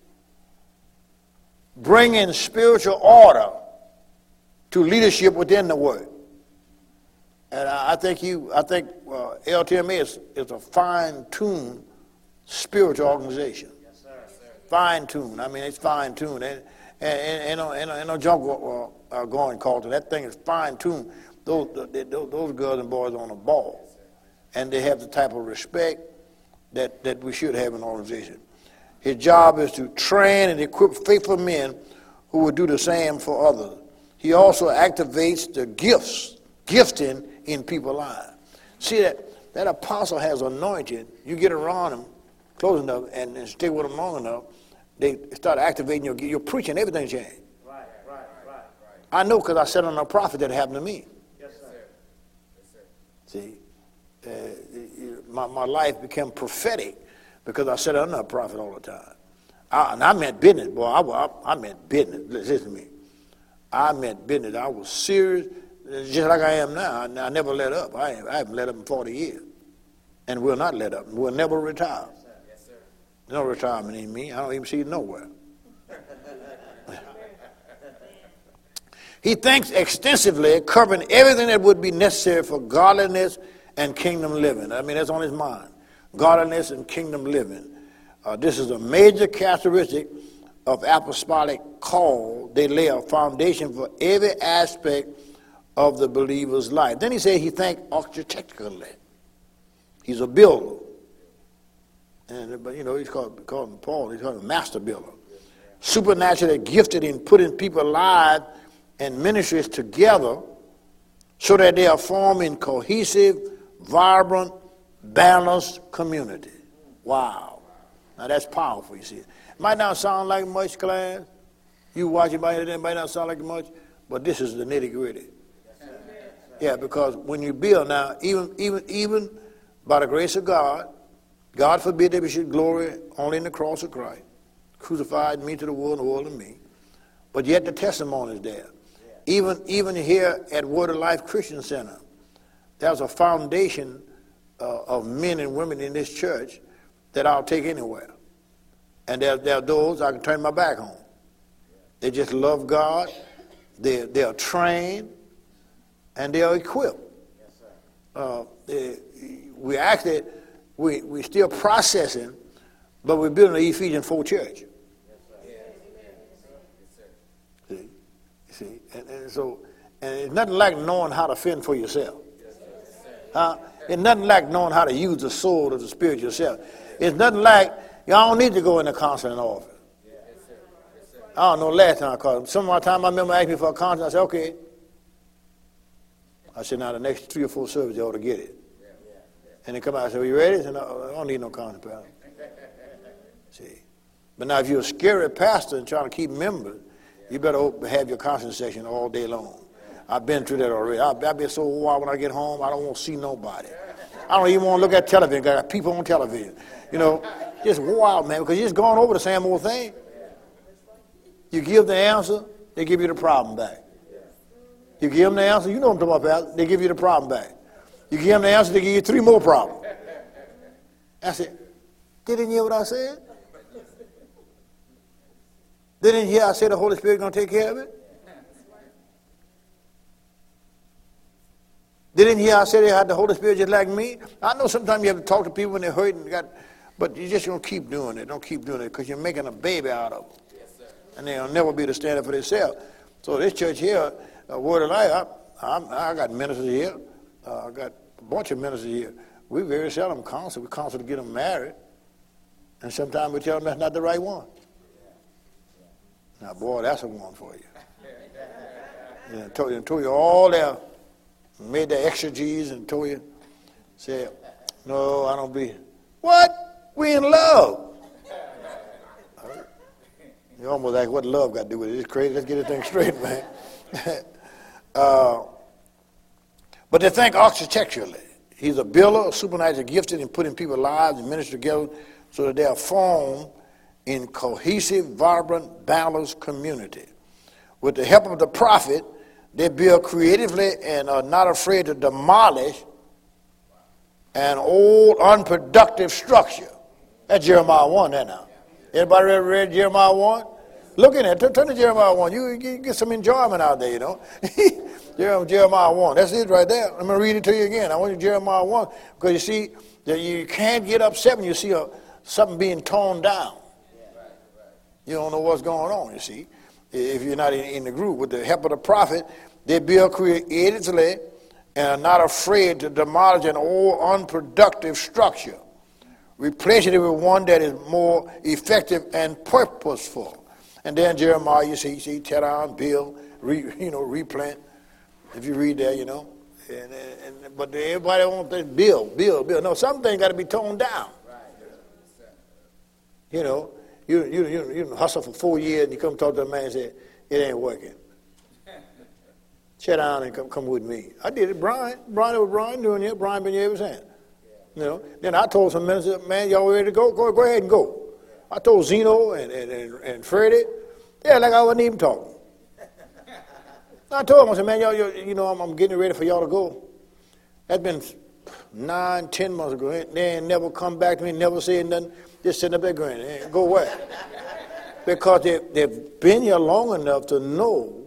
bringing spiritual order to leadership within the work. And I, I think you, I think uh, L T M A is, is a fine-tuned spiritual organization. Yes, sir. Fine-tuned. I mean, it's fine-tuned. And, and, and, and, and no junk uh, uh, going culture. That thing is fine-tuned. Those, those, those girls and boys on the ball. And they have the type of respect that, that we should have in an organization. His job is to train and equip faithful men who will do the same for others. He also activates the gifts, gifting in people's lives. See, that, that apostle has anointed. You get around him close enough and, and stay with them long enough, they start activating your, you're preaching, everything changes. Right, right, right, right. I know because I sat on a prophet that happened to me. Yes, sir. Yes, sir. See, uh, my, my life became prophetic because I sat under a prophet all the time. I, and I meant business, boy. I, I, I meant business. Listen to me. I meant business. I was serious, just like I am now. I, I never let up. I, I haven't let up in forty years. And will not let up. We'll never retire. Yes, sir. No retirement in me. I don't even see it nowhere. He thinks extensively, covering everything that would be necessary for godliness and kingdom living. I mean, that's on his mind. Godliness and kingdom living. Uh, this is a major characteristic of apostolic call. They lay a foundation for every aspect of the believer's life. Then he said he thinks architecturally. He's a builder. And, but, you know, he's called, called him Paul, he's called a master builder. Supernaturally gifted in putting people's lives and ministries together so that they are forming cohesive, vibrant, balanced community. Wow. Now that's powerful, you see. It might not sound like much, class. You watch it, it might not sound like much, but this is the nitty-gritty. Yeah, because when you build now, even, even, even by the grace of God, God forbid that we should glory only in the cross of Christ, crucified me to the world and the world to me, but yet the testimony is there. Even, even here at Word of Life Christian Center, there's a foundation uh, of men and women in this church that I'll take anywhere. And there, there are those I can turn my back on. They just love God, they, they are trained, and they are equipped. Uh, they, we actually, we, we're still processing, but we're building the Ephesians four church. See, see, and, and so, and it's nothing like knowing how to fend for yourself. Huh? It's nothing like knowing how to use the sword of the Spirit yourself. It's nothing like, y'all don't need to go in the counseling office. I don't know, last time I called him. Some of my time I remember asking me for a counseling. I said, okay. I said, now the next three or four services, you ought to get it. And they come out and say, well, you ready? I said, no, I don't need no counseling, pastor. See. But now if you're a scary pastor and trying to keep members, you better have your counseling session all day long. I've been through that already. I've been so wild when I get home, I don't want to see nobody. I don't even want to look at television. Got people on television. You know, just wild, man, because you're just going over the same old thing. You give the answer, they give you the problem back. You give them the answer, you know what I'm talking about, they give you the problem back. You give them the answer, they give you three more problems. I said, didn't you hear what I said? Didn't you hear I said the Holy Spirit going to take care of it? Didn't you hear I said they had the Holy Spirit just like me? I know sometimes you have to talk to people when they're hurting, got, but you just don't keep doing it. Don't keep doing it because you're making a baby out of them. And they'll never be able to stand up for themselves. So this church here, uh, Word of Life, I, I, I got ministers here. Uh, I got a bunch of ministers here. We very seldom counsel. We counsel to get them married. And sometimes we tell them that's not the right one. Now, boy, that's a one for you. Yeah, told you, told you all their, made their exegeses and told you, said, no, I don't be. What? We in love. You almost like what love got to do with it. It's crazy. Let's get this thing straight, man. uh, but they think architecturally. He's a builder, supernaturally gifted in putting people's lives and ministry together so that they are formed in cohesive, vibrant, balanced community. With the help of the prophet, they build creatively and are not afraid to demolish an old, unproductive structure. That's Jeremiah one there now. Anybody ever read Jeremiah one? Look in it. Turn to Jeremiah one. You, you get some enjoyment out there, you know. Jeremiah one. That's it right there. I'm going to read it to you again. I want you to Jeremiah one because you see that you can't get upset when you see a, something being torn down. You don't know what's going on, you see, if you're not in, in the group. With the help of the prophet, they build creatively and are not afraid to demolish an old, unproductive structure, replacing it with one that is more effective and purposeful. And then Jeremiah, you see, you see, tear down, build, re, you know, replant. If you read that, you know. And, and, and, but everybody wants to build, build, build. No, some things got to be toned down. You know, you, you, you, you hustle for four years and you come talk to a man and say, it ain't working. Shut down and come, come with me. I did it. Brian, Brian was Brian doing it. Brian been here ever since. You know. Then I told some ministers, man, y'all ready to go? Go, go ahead and go. I told Zeno and, and, and, and Freddie, yeah, like I wasn't even talking. I told them, I said, man, y'all, you know, I'm, I'm getting ready for y'all to go. That's been nine, ten months ago. They ain't never come back to me, never said nothing, just sitting up there going, hey, go where? Because they, they've been here long enough to know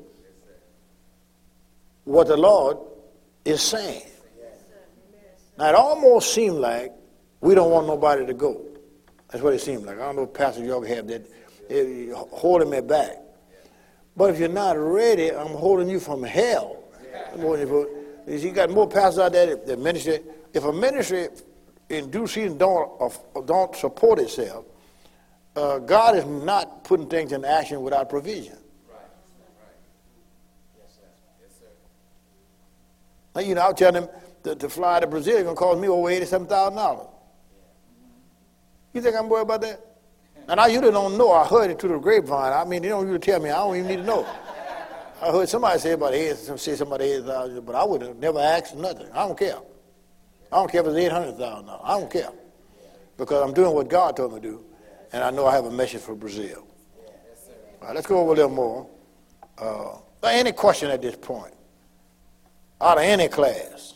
what the Lord is saying. Now, it almost seemed like we don't want nobody to go. That's what it seems like. I don't know if Pastor y'all have that, eh, holding me back. But if you're not ready, I'm holding you from hell. I'm holding you, for, you got more pastors out there that, that ministry. If a ministry in due season don't, uh, don't support itself, uh, God is not putting things in action without provision. Right. Right. Yes, sir. Yes, sir. Now, you know, I'll tell them to, to fly to Brazil is going to cost me over eighty-seven thousand dollars. You think I'm worried about that? And I usually don't know. I heard it through the grapevine. I mean, they don't usually tell me. I don't even need to know. I heard somebody say about eight, say somebody eight thousand, but I would have never asked nothing. I don't care. I don't care if it's eight hundred thousand dollars. I don't care because I'm doing what God told me to do, and I know I have a message for Brazil. All right, let's go over a little more. Uh, any question at this point? Out of any class,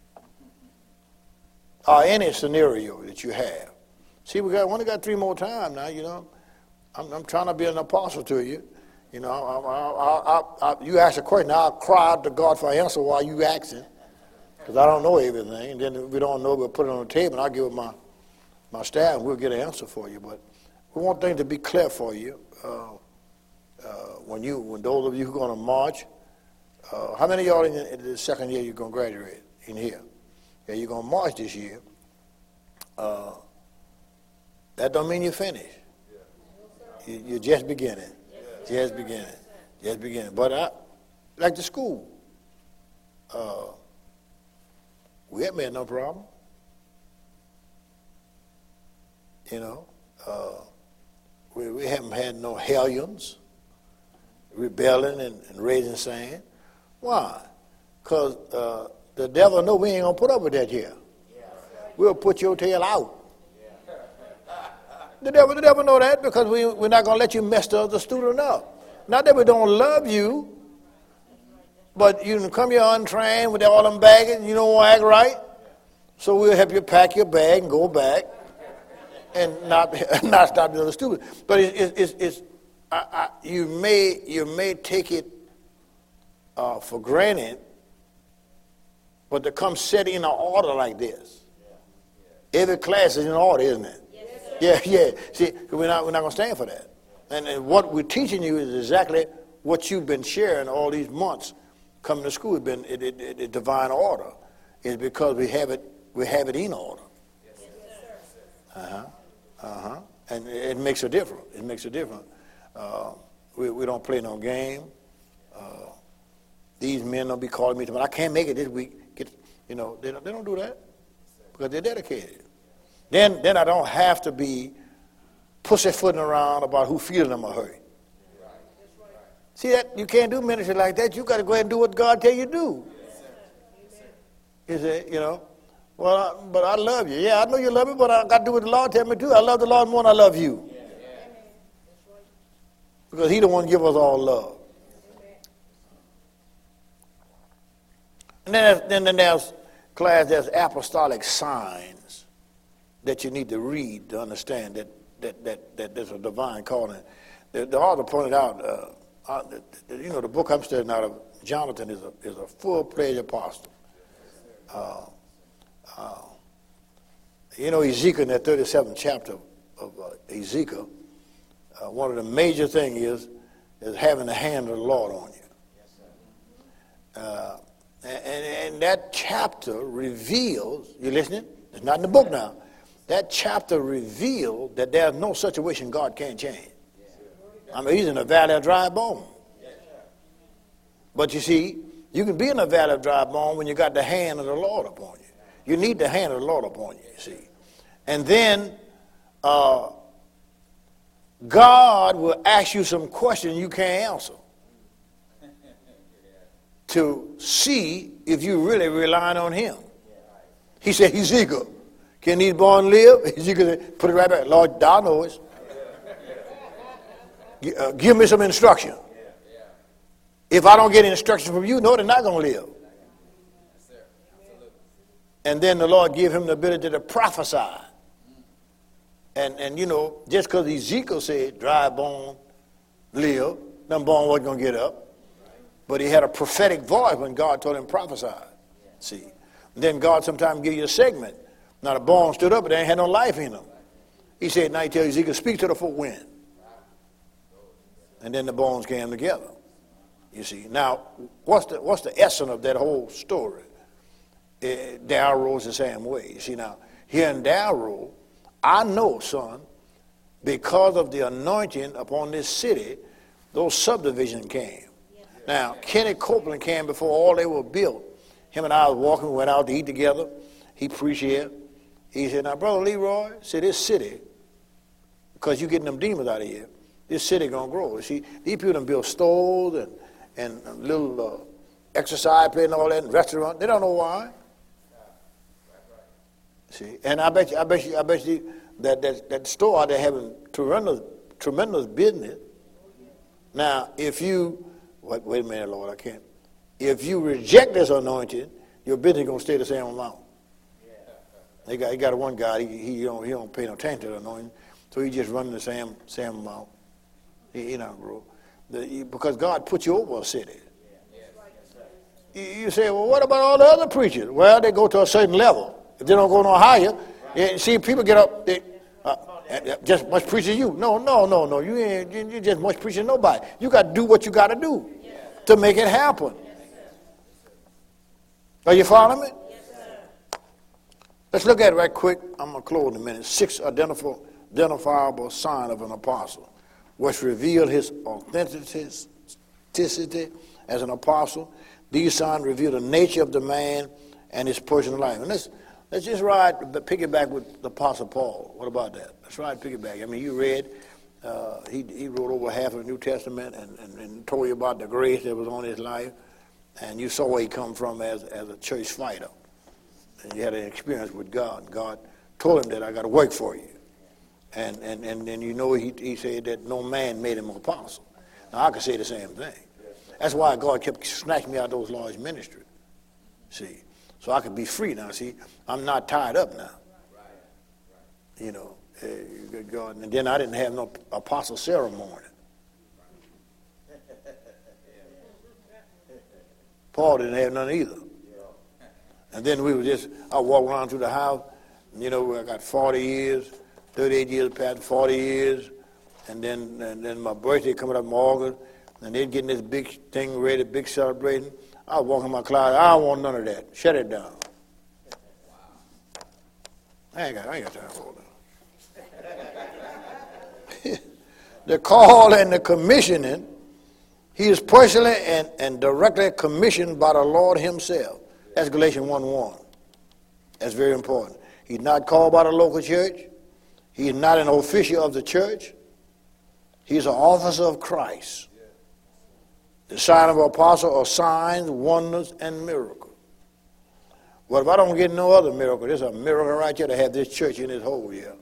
or any scenario that you have. See, we got only got three more times now. You know, I'm, I'm trying to be an apostle to you. You know, I, I, I, I, you ask a question, I'll cry out to God for an answer while you asking, because I don't know everything. And then if we don't know, we'll put it on the table, and I'll give it my my staff, and we'll get an answer for you. But we want things to be clear for you. Uh, uh, when you, when those of you who are going to march, uh, how many of y'all in the, in the second year you're going to graduate in here? Yeah, you're going to march this year. Uh, That don't mean you're finished. You, you're just beginning. Just beginning. Just beginning. But I, like the school, uh, we haven't had no problem. You know, uh, we, we haven't had no hellions rebelling and, and raising sand. Why? Because uh, the devil know we ain't going to put up with that here. We'll put your tail out. The devil, the devil know that because we, we're not going to let you mess the other student up. Not that we don't love you, but you can come here untrained with all them baggage and you don't want to act right. So we'll help you pack your bag and go back and not not stop the other student. But it, it, it's, it's I, I, you may you may take it uh, for granted, but to come set in an order like this, every class is in order, isn't it? Yeah, yeah. See, we're not we're not going to stand for that. And, and what we're teaching you is exactly what you've been sharing all these months coming to school. It's been it, it, it, it divine order. It's because we have it we have it in order. Uh huh. Uh huh. And it, it makes a difference. It makes a difference. Uh, we we don't play no game. Uh, these men don't be calling me tomorrow. I can't make it this week. Get, you know they don't they don't do that because they're dedicated. Then, then I don't have to be pussyfooting around about who feels them or hurt. See that you can't do ministry like that. You got to go ahead and do what God tell you to do. You say, you know, well, I, but I love you. Yeah, I know you love me, but I got to do what the Lord tell me to do. I love the Lord more than I love you, because He the one give us all love. And then there's, then there's class, there's apostolic signs that you need to read to understand that that that, that there's a divine calling. The, the author pointed out, uh, uh, you know, the book I'm studying out of Jonathan is a is a full-fledged apostle. Uh, uh, you know, Ezekiel in that thirty-seventh chapter of uh, Ezekiel, uh, one of the major things is is having the hand of the Lord on you. Uh, and, and that chapter reveals, you listening? It's not in the book now. That chapter reveals that there's no situation God can't change. I mean, he's in a valley of dry bone. But you see, you can be in a valley of dry bone when you got the hand of the Lord upon you. You need the hand of the Lord upon you, you see. And then uh, God will ask you some questions you can't answer to see if you really relying on him. He said, Ezekiel, can these boys live? Ezekiel said, put it right back. Lord, thou knowest. Uh, give me some instruction. If I don't get instruction from you, no, they're not going to live. And then the Lord gave him the ability to prophesy. And, and you know, just because Ezekiel said, dry bone, live, them bone wasn't going to get up. But he had a prophetic voice when God told him to prophesy. See. And then God sometimes give you a segment. Now the bone stood up, but they ain't had no life in them. He said, now he tells Ezekiel, speak to the fourth wind. And then the bones came together. You see. Now, what's the what's the essence of that whole story? Uh, Darrow is the same way. You see, now, here in Darrow, I know, son, because of the anointing upon this city, those subdivisions came. Yes. Now, Kenny Copeland came before all they were built. Him and I was walking, we went out to eat together. He preached here. He said, now, Brother Leroy, said this city, because you're getting them demons out of here, this city going to grow. See, these people done built stores and, and a little uh, exercise place and all that, and restaurant. They don't know why. See, and I bet you, I bet you, I bet you that that, that store out there having tremendous, tremendous business. Now, if you, wait, wait a minute, Lord, I can't. If you reject this anointing, your business gonna stay the same amount. He got, he got one guy. He, he don't, he don't pay no attention to the anointing, so he just running the same, same amount. He, he not grow, the, because God put you over a city. You, you say, well, what about all the other preachers? Well, they go to a certain level. If they don't go no higher, you see, people get up, they, uh, just much preaching you. No, no, no, no. You ain't you, you just much preaching nobody. You got to do what you got to do to make it happen. Are you following me? Let's look at it right quick. I'm going to close in a minute. Six identifiable, identifiable signs of an apostle, which reveal his authenticity as an apostle. These signs reveal the nature of the man and his personal life. And let's let's just ride piggyback with the Apostle Paul. What about that? Let's ride piggyback. I mean, you read uh, he he wrote over half of the New Testament and, and, and told you about the grace that was on his life, and you saw where he come from as as a church fighter. And you had an experience with God. God told him that I got to work for you, and and and then you know he he said that no man made him an apostle. Now I could say the same thing. That's why God kept snatching me out of those large ministries. See. So I could be free now. See, I'm not tied up now. You know, uh, good God. And then I didn't have no apostle ceremony. Paul didn't have none either. And then we were just, I walked around through the house. You know, I got forty years, thirty-eight years past forty years. And then, and then my birthday coming up in August. And they're getting this big thing ready, big celebrating. I walk in my closet. I don't want none of that. Shut it down. I ain't got, I ain't got time for all that. The call and the commissioning, he is personally and, and directly commissioned by the Lord himself. That's Galatians one one. That's very important. He's not called by the local church. He's not an official of the church. He's an officer of Christ. The sign of an apostle are signs, wonders, and miracles. Well, if I don't get no other miracle, there's a miracle right here to have this church in this whole year.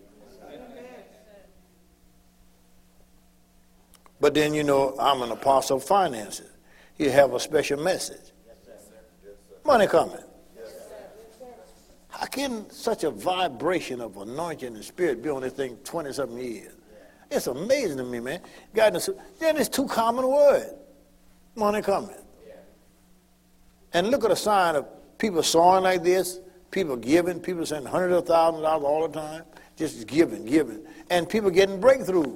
But then, you know, I'm an apostle of finances. You have a special message. Money coming. How can such a vibration of anointing and spirit be on this thing twenty-something years? It's amazing to me, man. God, then it's two common words. Money coming. And look at the sign of people sowing like this, people giving, people sending hundreds of thousands of dollars all the time, just giving, giving, and people getting breakthrough.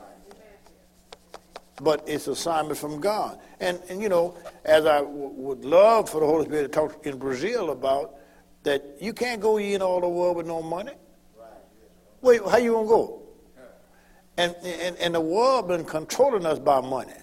But it's assignment from God. And, and you know, as I w- would love for the Holy Spirit to talk in Brazil about that, you can't go in all the world with no money. Wait, how you gonna go? And, and, and the world been controlling us by money.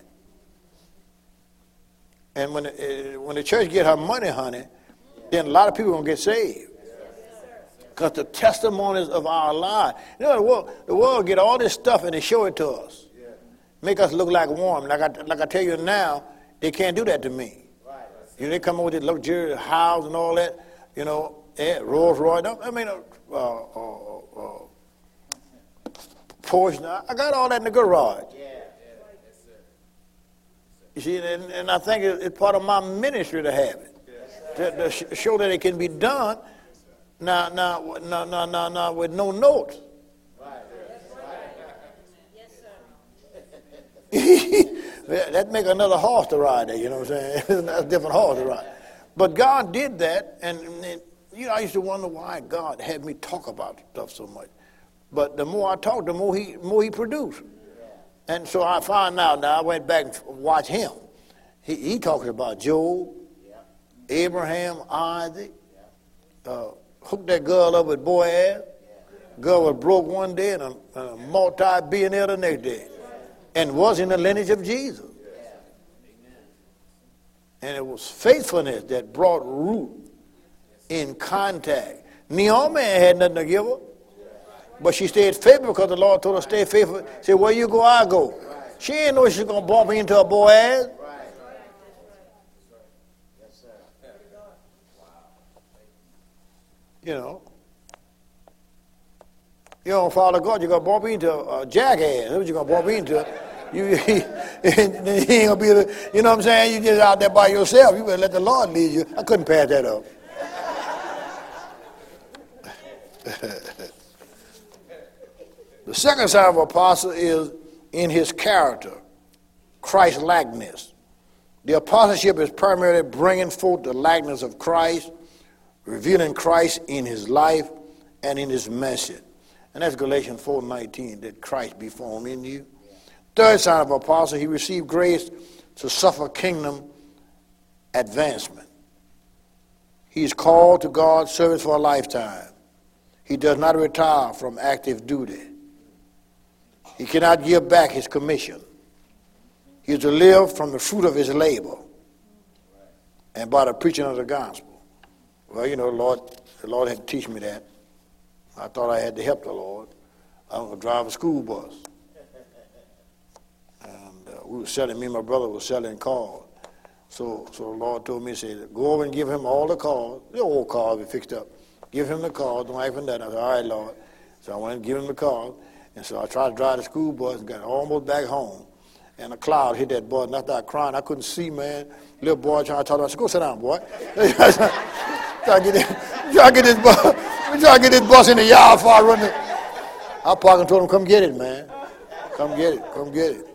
And when the, uh, when the church get her money, honey, then a lot of people gonna get saved. Because the testimonies of our lives. You know, the world, the world get all this stuff and they show it to us. Make us look like warm. Like I, like I tell you now, they can't do that to me. You know, they come up with this luxurious house and all that, you know, yeah, Rolls Royce. I mean, uh, uh, uh, uh, Porsche. I got all that in the garage. You see, and, and I think it's part of my ministry to have it, to, to sh- show that it can be done. Now, now, now, now, now, now with no notes. That make another horse to ride there, you know what I'm saying? That's a different horse to ride. But God did that, and, and you know, I used to wonder why God had me talk about stuff so much. But the more I talked, the more he more he produced. And so I found out, now I went back and watched him. He, he talks about Job, Abraham, Isaac, uh, hooked that girl up with Boaz. Girl was broke one day and a, a multi-billionaire the next day. And was in the lineage of Jesus. And it was faithfulness that brought root in contact. Naomi had nothing to give her, but she stayed faithful because the Lord told her to stay faithful. She said, where you go, I go. She didn't know she was going to bump into a Boaz. You know. You don't follow God, you're going to bump into a jackass. That's what you're going to bump into. You, you, you ain't going to be able to, you know what I'm saying? You just out there by yourself. You better let the Lord lead you. I couldn't pass that up. The second sign of an apostle is in his character, Christ-likeness. The apostleship is primarily bringing forth the likeness of Christ, revealing Christ in his life and in his message. And that's Galatians four nineteen, that Christ be formed in you. Third sign of apostle, he received grace to suffer kingdom advancement. He is called to God's service for a lifetime. He does not retire from active duty. He cannot give back his commission. He is to live from the fruit of his labor and by the preaching of the gospel. Well, you know, the Lord, the Lord had to teach me that. I thought I had to help the Lord. I was going to drive a school bus. And uh, we were selling, me and my brother were selling cars. So so the Lord told me, he said, go over and give him all the cars, the old cars we fixed up. Give him the cars, don't ask for that. I said, all right, Lord. So I went and give him the cars. And so I tried to drive the school bus and got almost back home. And a cloud hit that bus, and I started crying. I couldn't see, man. Little boy trying to talk to me. I said, go sit down, boy. try to get this, try to get this bus. We try to get this bus in the yard before I run the... I parked and told him, come get it, man. Come get it, come get it.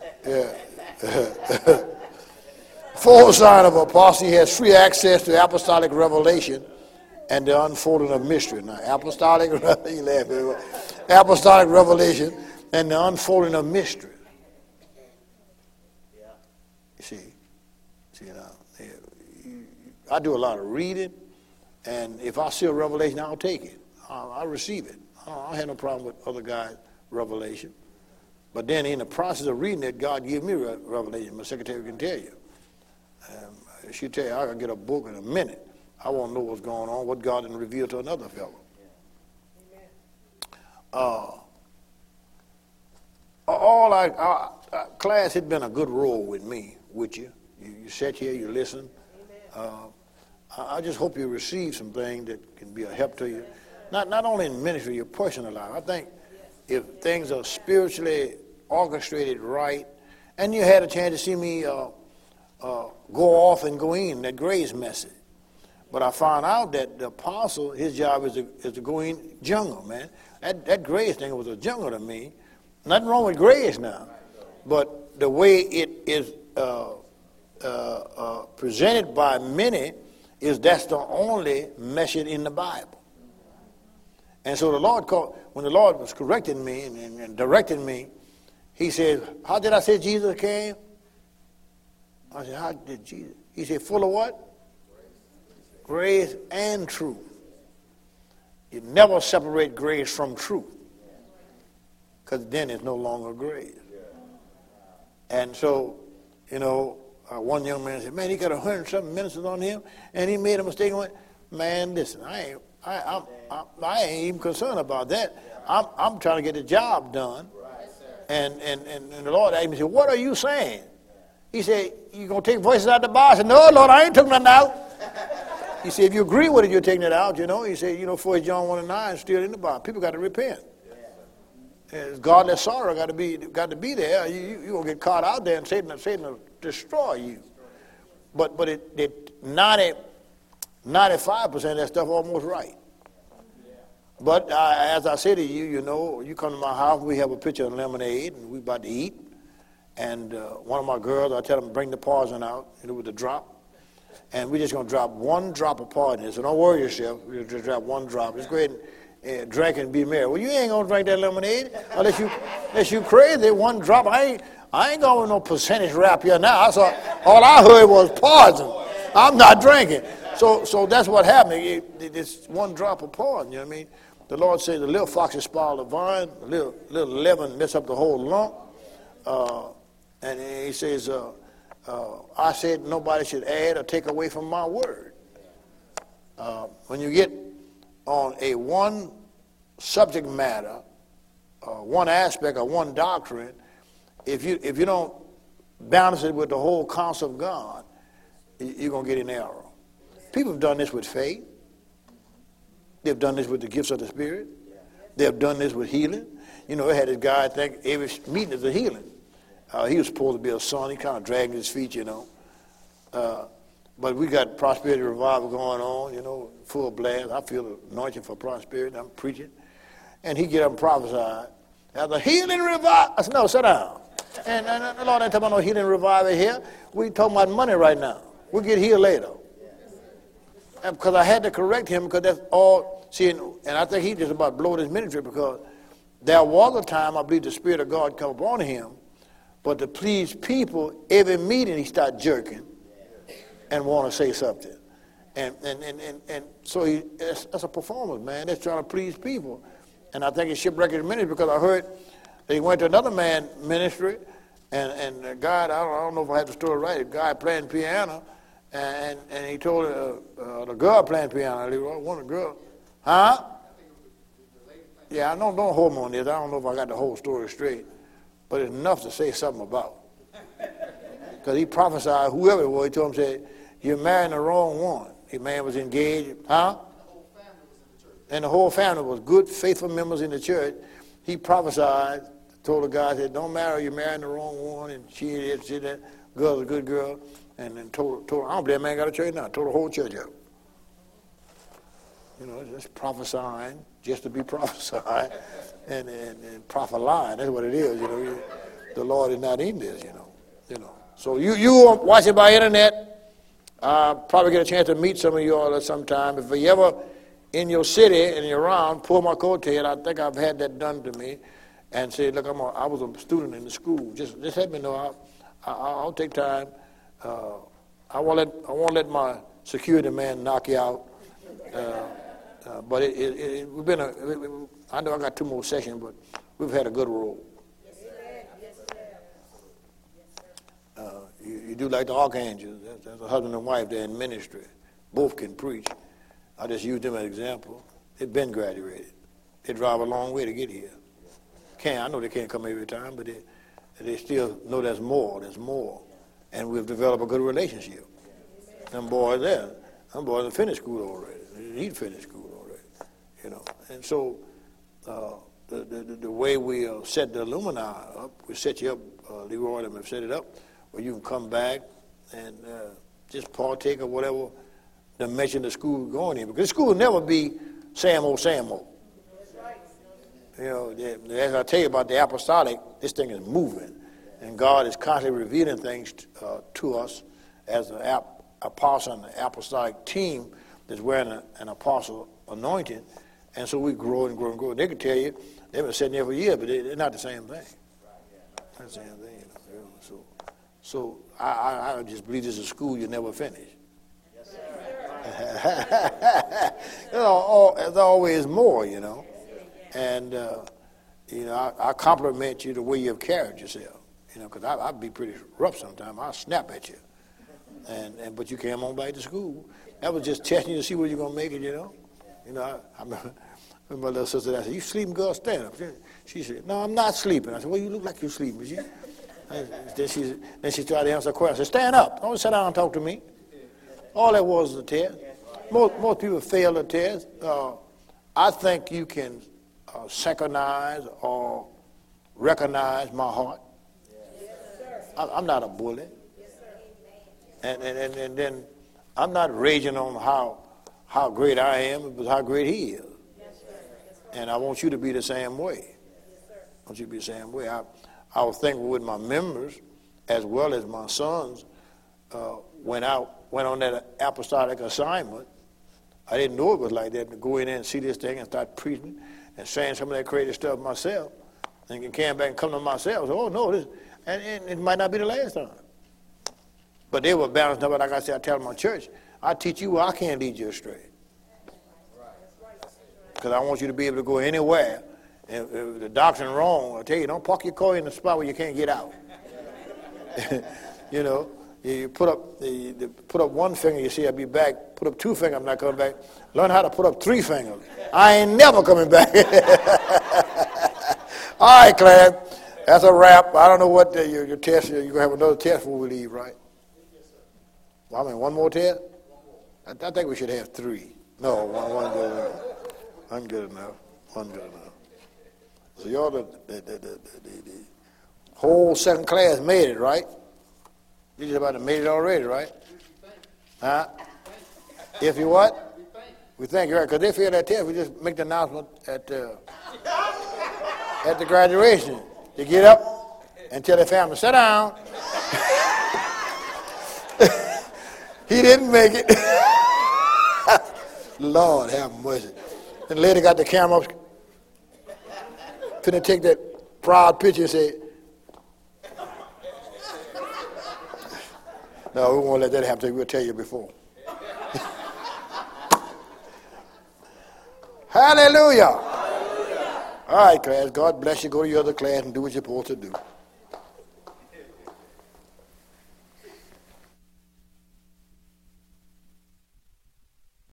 Yeah. Fourth sign of apostasy, he has free access to apostolic revelation and the unfolding of mystery. Now, apostolic, you laugh, apostolic revelation and the unfolding of mystery. You see, see now, I do a lot of reading, and if I see a revelation, I'll take it. I'll, I'll receive it. I don't have no problem with other guys' revelation. But then in the process of reading it, God gave me re- revelation. My secretary can tell you. Um, she'll tell you, I can get a book in a minute. I won't know what's going on, what God didn't reveal to another fellow. Uh, all I, I, I, class had been a good role with me, with you. You, you sat here, you listen. Uh, I, I just hope you receive some things that can be a help to you. Not not only in ministry, your personal life. I think if things are spiritually orchestrated right, and you had a chance to see me uh, uh, go off and go in, that grace message. But I found out that the apostle, his job is to, is to go in jungle, man. That, that grace thing was a jungle to me. Nothing wrong with grace now. But the way it is uh, uh, uh, presented by many is that's the only message in the Bible. And so the Lord called, when the Lord was correcting me and, and, and directing me, he said, how did I say Jesus came? I said, how did Jesus? He said, full of what? Grace and truth. You never separate grace from truth, because then it's no longer grace. And so, you know, uh, one young man said, man, he got a hundred something ministers on him, and he made a mistake. And went, man, listen, I ain't, I, I'm, I, I ain't even concerned about that. I'm, I'm trying to get the job done. And, and, and, and the Lord asked me, said, what are you saying? He said, you going to take voices out the bar? I said, no, Lord, I ain't took nothing out. He said, if you agree with it, you're taking it out, you know. He said, you know, First John one and nine is still in the Bible. People got to repent. And godless sorrow got to be got to be there. You, you, you're going to get caught out there and Satan, Satan will destroy you. But but it, it ninety, ninety-five percent of that stuff almost right. But uh, as I said to you, you know, you come to my house, we have a pitcher of lemonade, and we about to eat. And uh, one of my girls, I tell them, bring the poison out, you know, with the drop. And we're just going to drop one drop of poison in it. So don't worry yourself. We'll just drop one drop. Just go ahead and uh, drink and be merry. Well, you ain't going to drink that lemonade unless you unless you crazy. One drop. I ain't, I ain't going with no percentage rap here now. I saw, all I heard was poison. I'm not drinking. So so that's what happened. It, it, it's one drop of poison, you know what I mean? The Lord said the little foxes spoil the vine, the little, little leaven mess up the whole lump. Uh, and he says, uh, uh, I said nobody should add or take away from my word. Uh, when you get on a one subject matter, uh, one aspect or one doctrine, if you if you don't balance it with the whole counsel of God, you're going to get in error. People have done this with faith. They've done this with the gifts of the Spirit. They've done this with healing. You know, they had this guy, I think, every meeting is a healing. Uh, he was supposed to be a son. He kind of dragged his feet, you know. Uh, but we got prosperity revival going on, you know, full blast. I feel the anointing for prosperity. I'm preaching. And he get up and prophesy. There's a healing revival. I said, no, sit down. And, and the Lord ain't talking about no healing revival here. We talking about money right now. We'll get healed later. And because I had to correct him, because that's all. See, and, and I think he just about blowed his ministry, because there was a time I believe the Spirit of God come upon him, but to please people, every meeting he start jerking and want to say something. And and, and, and, and so he, that's, that's a performance, man. That's trying to please people. And I think he shipwrecked his ministry, because I heard that he went to another man ministry, and, and the guy, I don't, I don't know if I have the story right, the guy playing piano, and, and he told uh, uh, the girl playing piano, one of the girls, huh? Yeah, I don't, don't hold me on this. I don't know if I got the whole story straight, but it's enough to say something about. Because he prophesied, whoever it was, he told him, said, you're marrying the wrong one. The man was engaged, huh? And the whole family was good, faithful members in the church. He prophesied, told the guy, said, don't marry, you're marrying the wrong one, and she did, she did. Girl's a good girl. And then told, told I don't believe that man got a church now. Told the whole church up. You know, just prophesying, just to be prophesying, and, and, and prophet lying. That's what it is, you know. The Lord is not in this, you know. You know. So you, you watch it by internet. Uh, probably get a chance to meet some of you all at some time. If you ever in your city and you're around, pull my coattail. I think I've had that done to me. And say, look, I'm a, I was a student in the school. Just, just let me know. I'll, I'll, I'll take time. Uh, I won't let I won't let my security man knock you out. Uh, uh, but it, it, it, we've been a. It, it, I know I got two more sessions, but we've had a good roll. Uh, you, you do like the archangels. That's, that's a husband and wife. They're in ministry. Both can preach. I just use them as an example. They've been graduated. They drive a long way to get here. Can't I know they can't come every time, but they they still know there's more. There's more. And we've developed a good relationship. Them boys there, them boys have finished school already. He'd finished school already, you know. And so uh, the, the the way we uh, set the Illumina up, we set you up, uh, Leroy and have set it up, where you can come back and uh, just partake of whatever dimension the school is going in. Because the school will never be Samo, Samo. You know, as I tell you about the apostolic, this thing is moving. And God is constantly revealing things uh, to us as an ap- apostle and the apostolic team that's wearing a, an apostle anointing. And so we grow and grow and grow. They can tell you, they've been sitting there for years, but they, they're not the same thing. Not the same thing. You know. So, so I, I, I just believe this is a school you never finish. Yes, sir. You know, all, there's always more, you know. And, uh, you know, I, I compliment you the way you've carried yourself. You know, because I'd be pretty rough sometimes. I'll snap at you. And, and But you came on back to school. That was just testing you to see where you're going to make it, you know. You know, I, I remember my little sister, I said, you sleeping, girl? Stand up. She said, no, I'm not sleeping. I said, well, you look like you're sleeping. She, I, then, she, then she tried to answer a question. I said, stand up. Don't sit down and talk to me. All that was was a test. Most, most people fail the test. Uh, I think you can uh, synchronize or recognize my heart. I, I'm not a bully. And, and, and, and then I'm not raging on how how great I am, but how great he is. And I want you to be the same way. I want you to be the same way. I, I was thinking with my members, as well as my sons, uh, when I went on that apostolic assignment, I didn't know it was like that, to go in there and see this thing and start preaching and saying some of that crazy stuff myself, and came back and come to myself, so, oh no, this, and, and it might not be the last time. But they were balanced up, like I said, I tell my church, I teach you where I can't lead you astray. Because I want you to be able to go anywhere. And if the doctrine wrong, I tell you, don't park your car in the spot where you can't get out. You know, you put up you put up one finger, you see I'll be back. Put up two fingers, I'm not coming back. Learn how to put up three fingers. I ain't never coming back. All right, class, that's a wrap. I don't know what the, your, your test is. You're going to have another test before we leave, right? Well, I mean, one more test? I, I think we should have three. No, one, one good enough. One good enough. One good enough. So y'all, the, the, the, the, the, the whole second class made it, right? You just about to made it already, right? Huh? If you what? We think, right? Because they fail that test, we just make the announcement at uh, at the graduation. You get up and tell their family, sit down. He didn't make it. Lord have mercy. And the lady got the camera up. Couldn't take that proud picture and say, no, we won't let that happen. We'll tell you before. Hallelujah. Hallelujah. All right, class. God bless you. Go to your other class and do what you're supposed to do.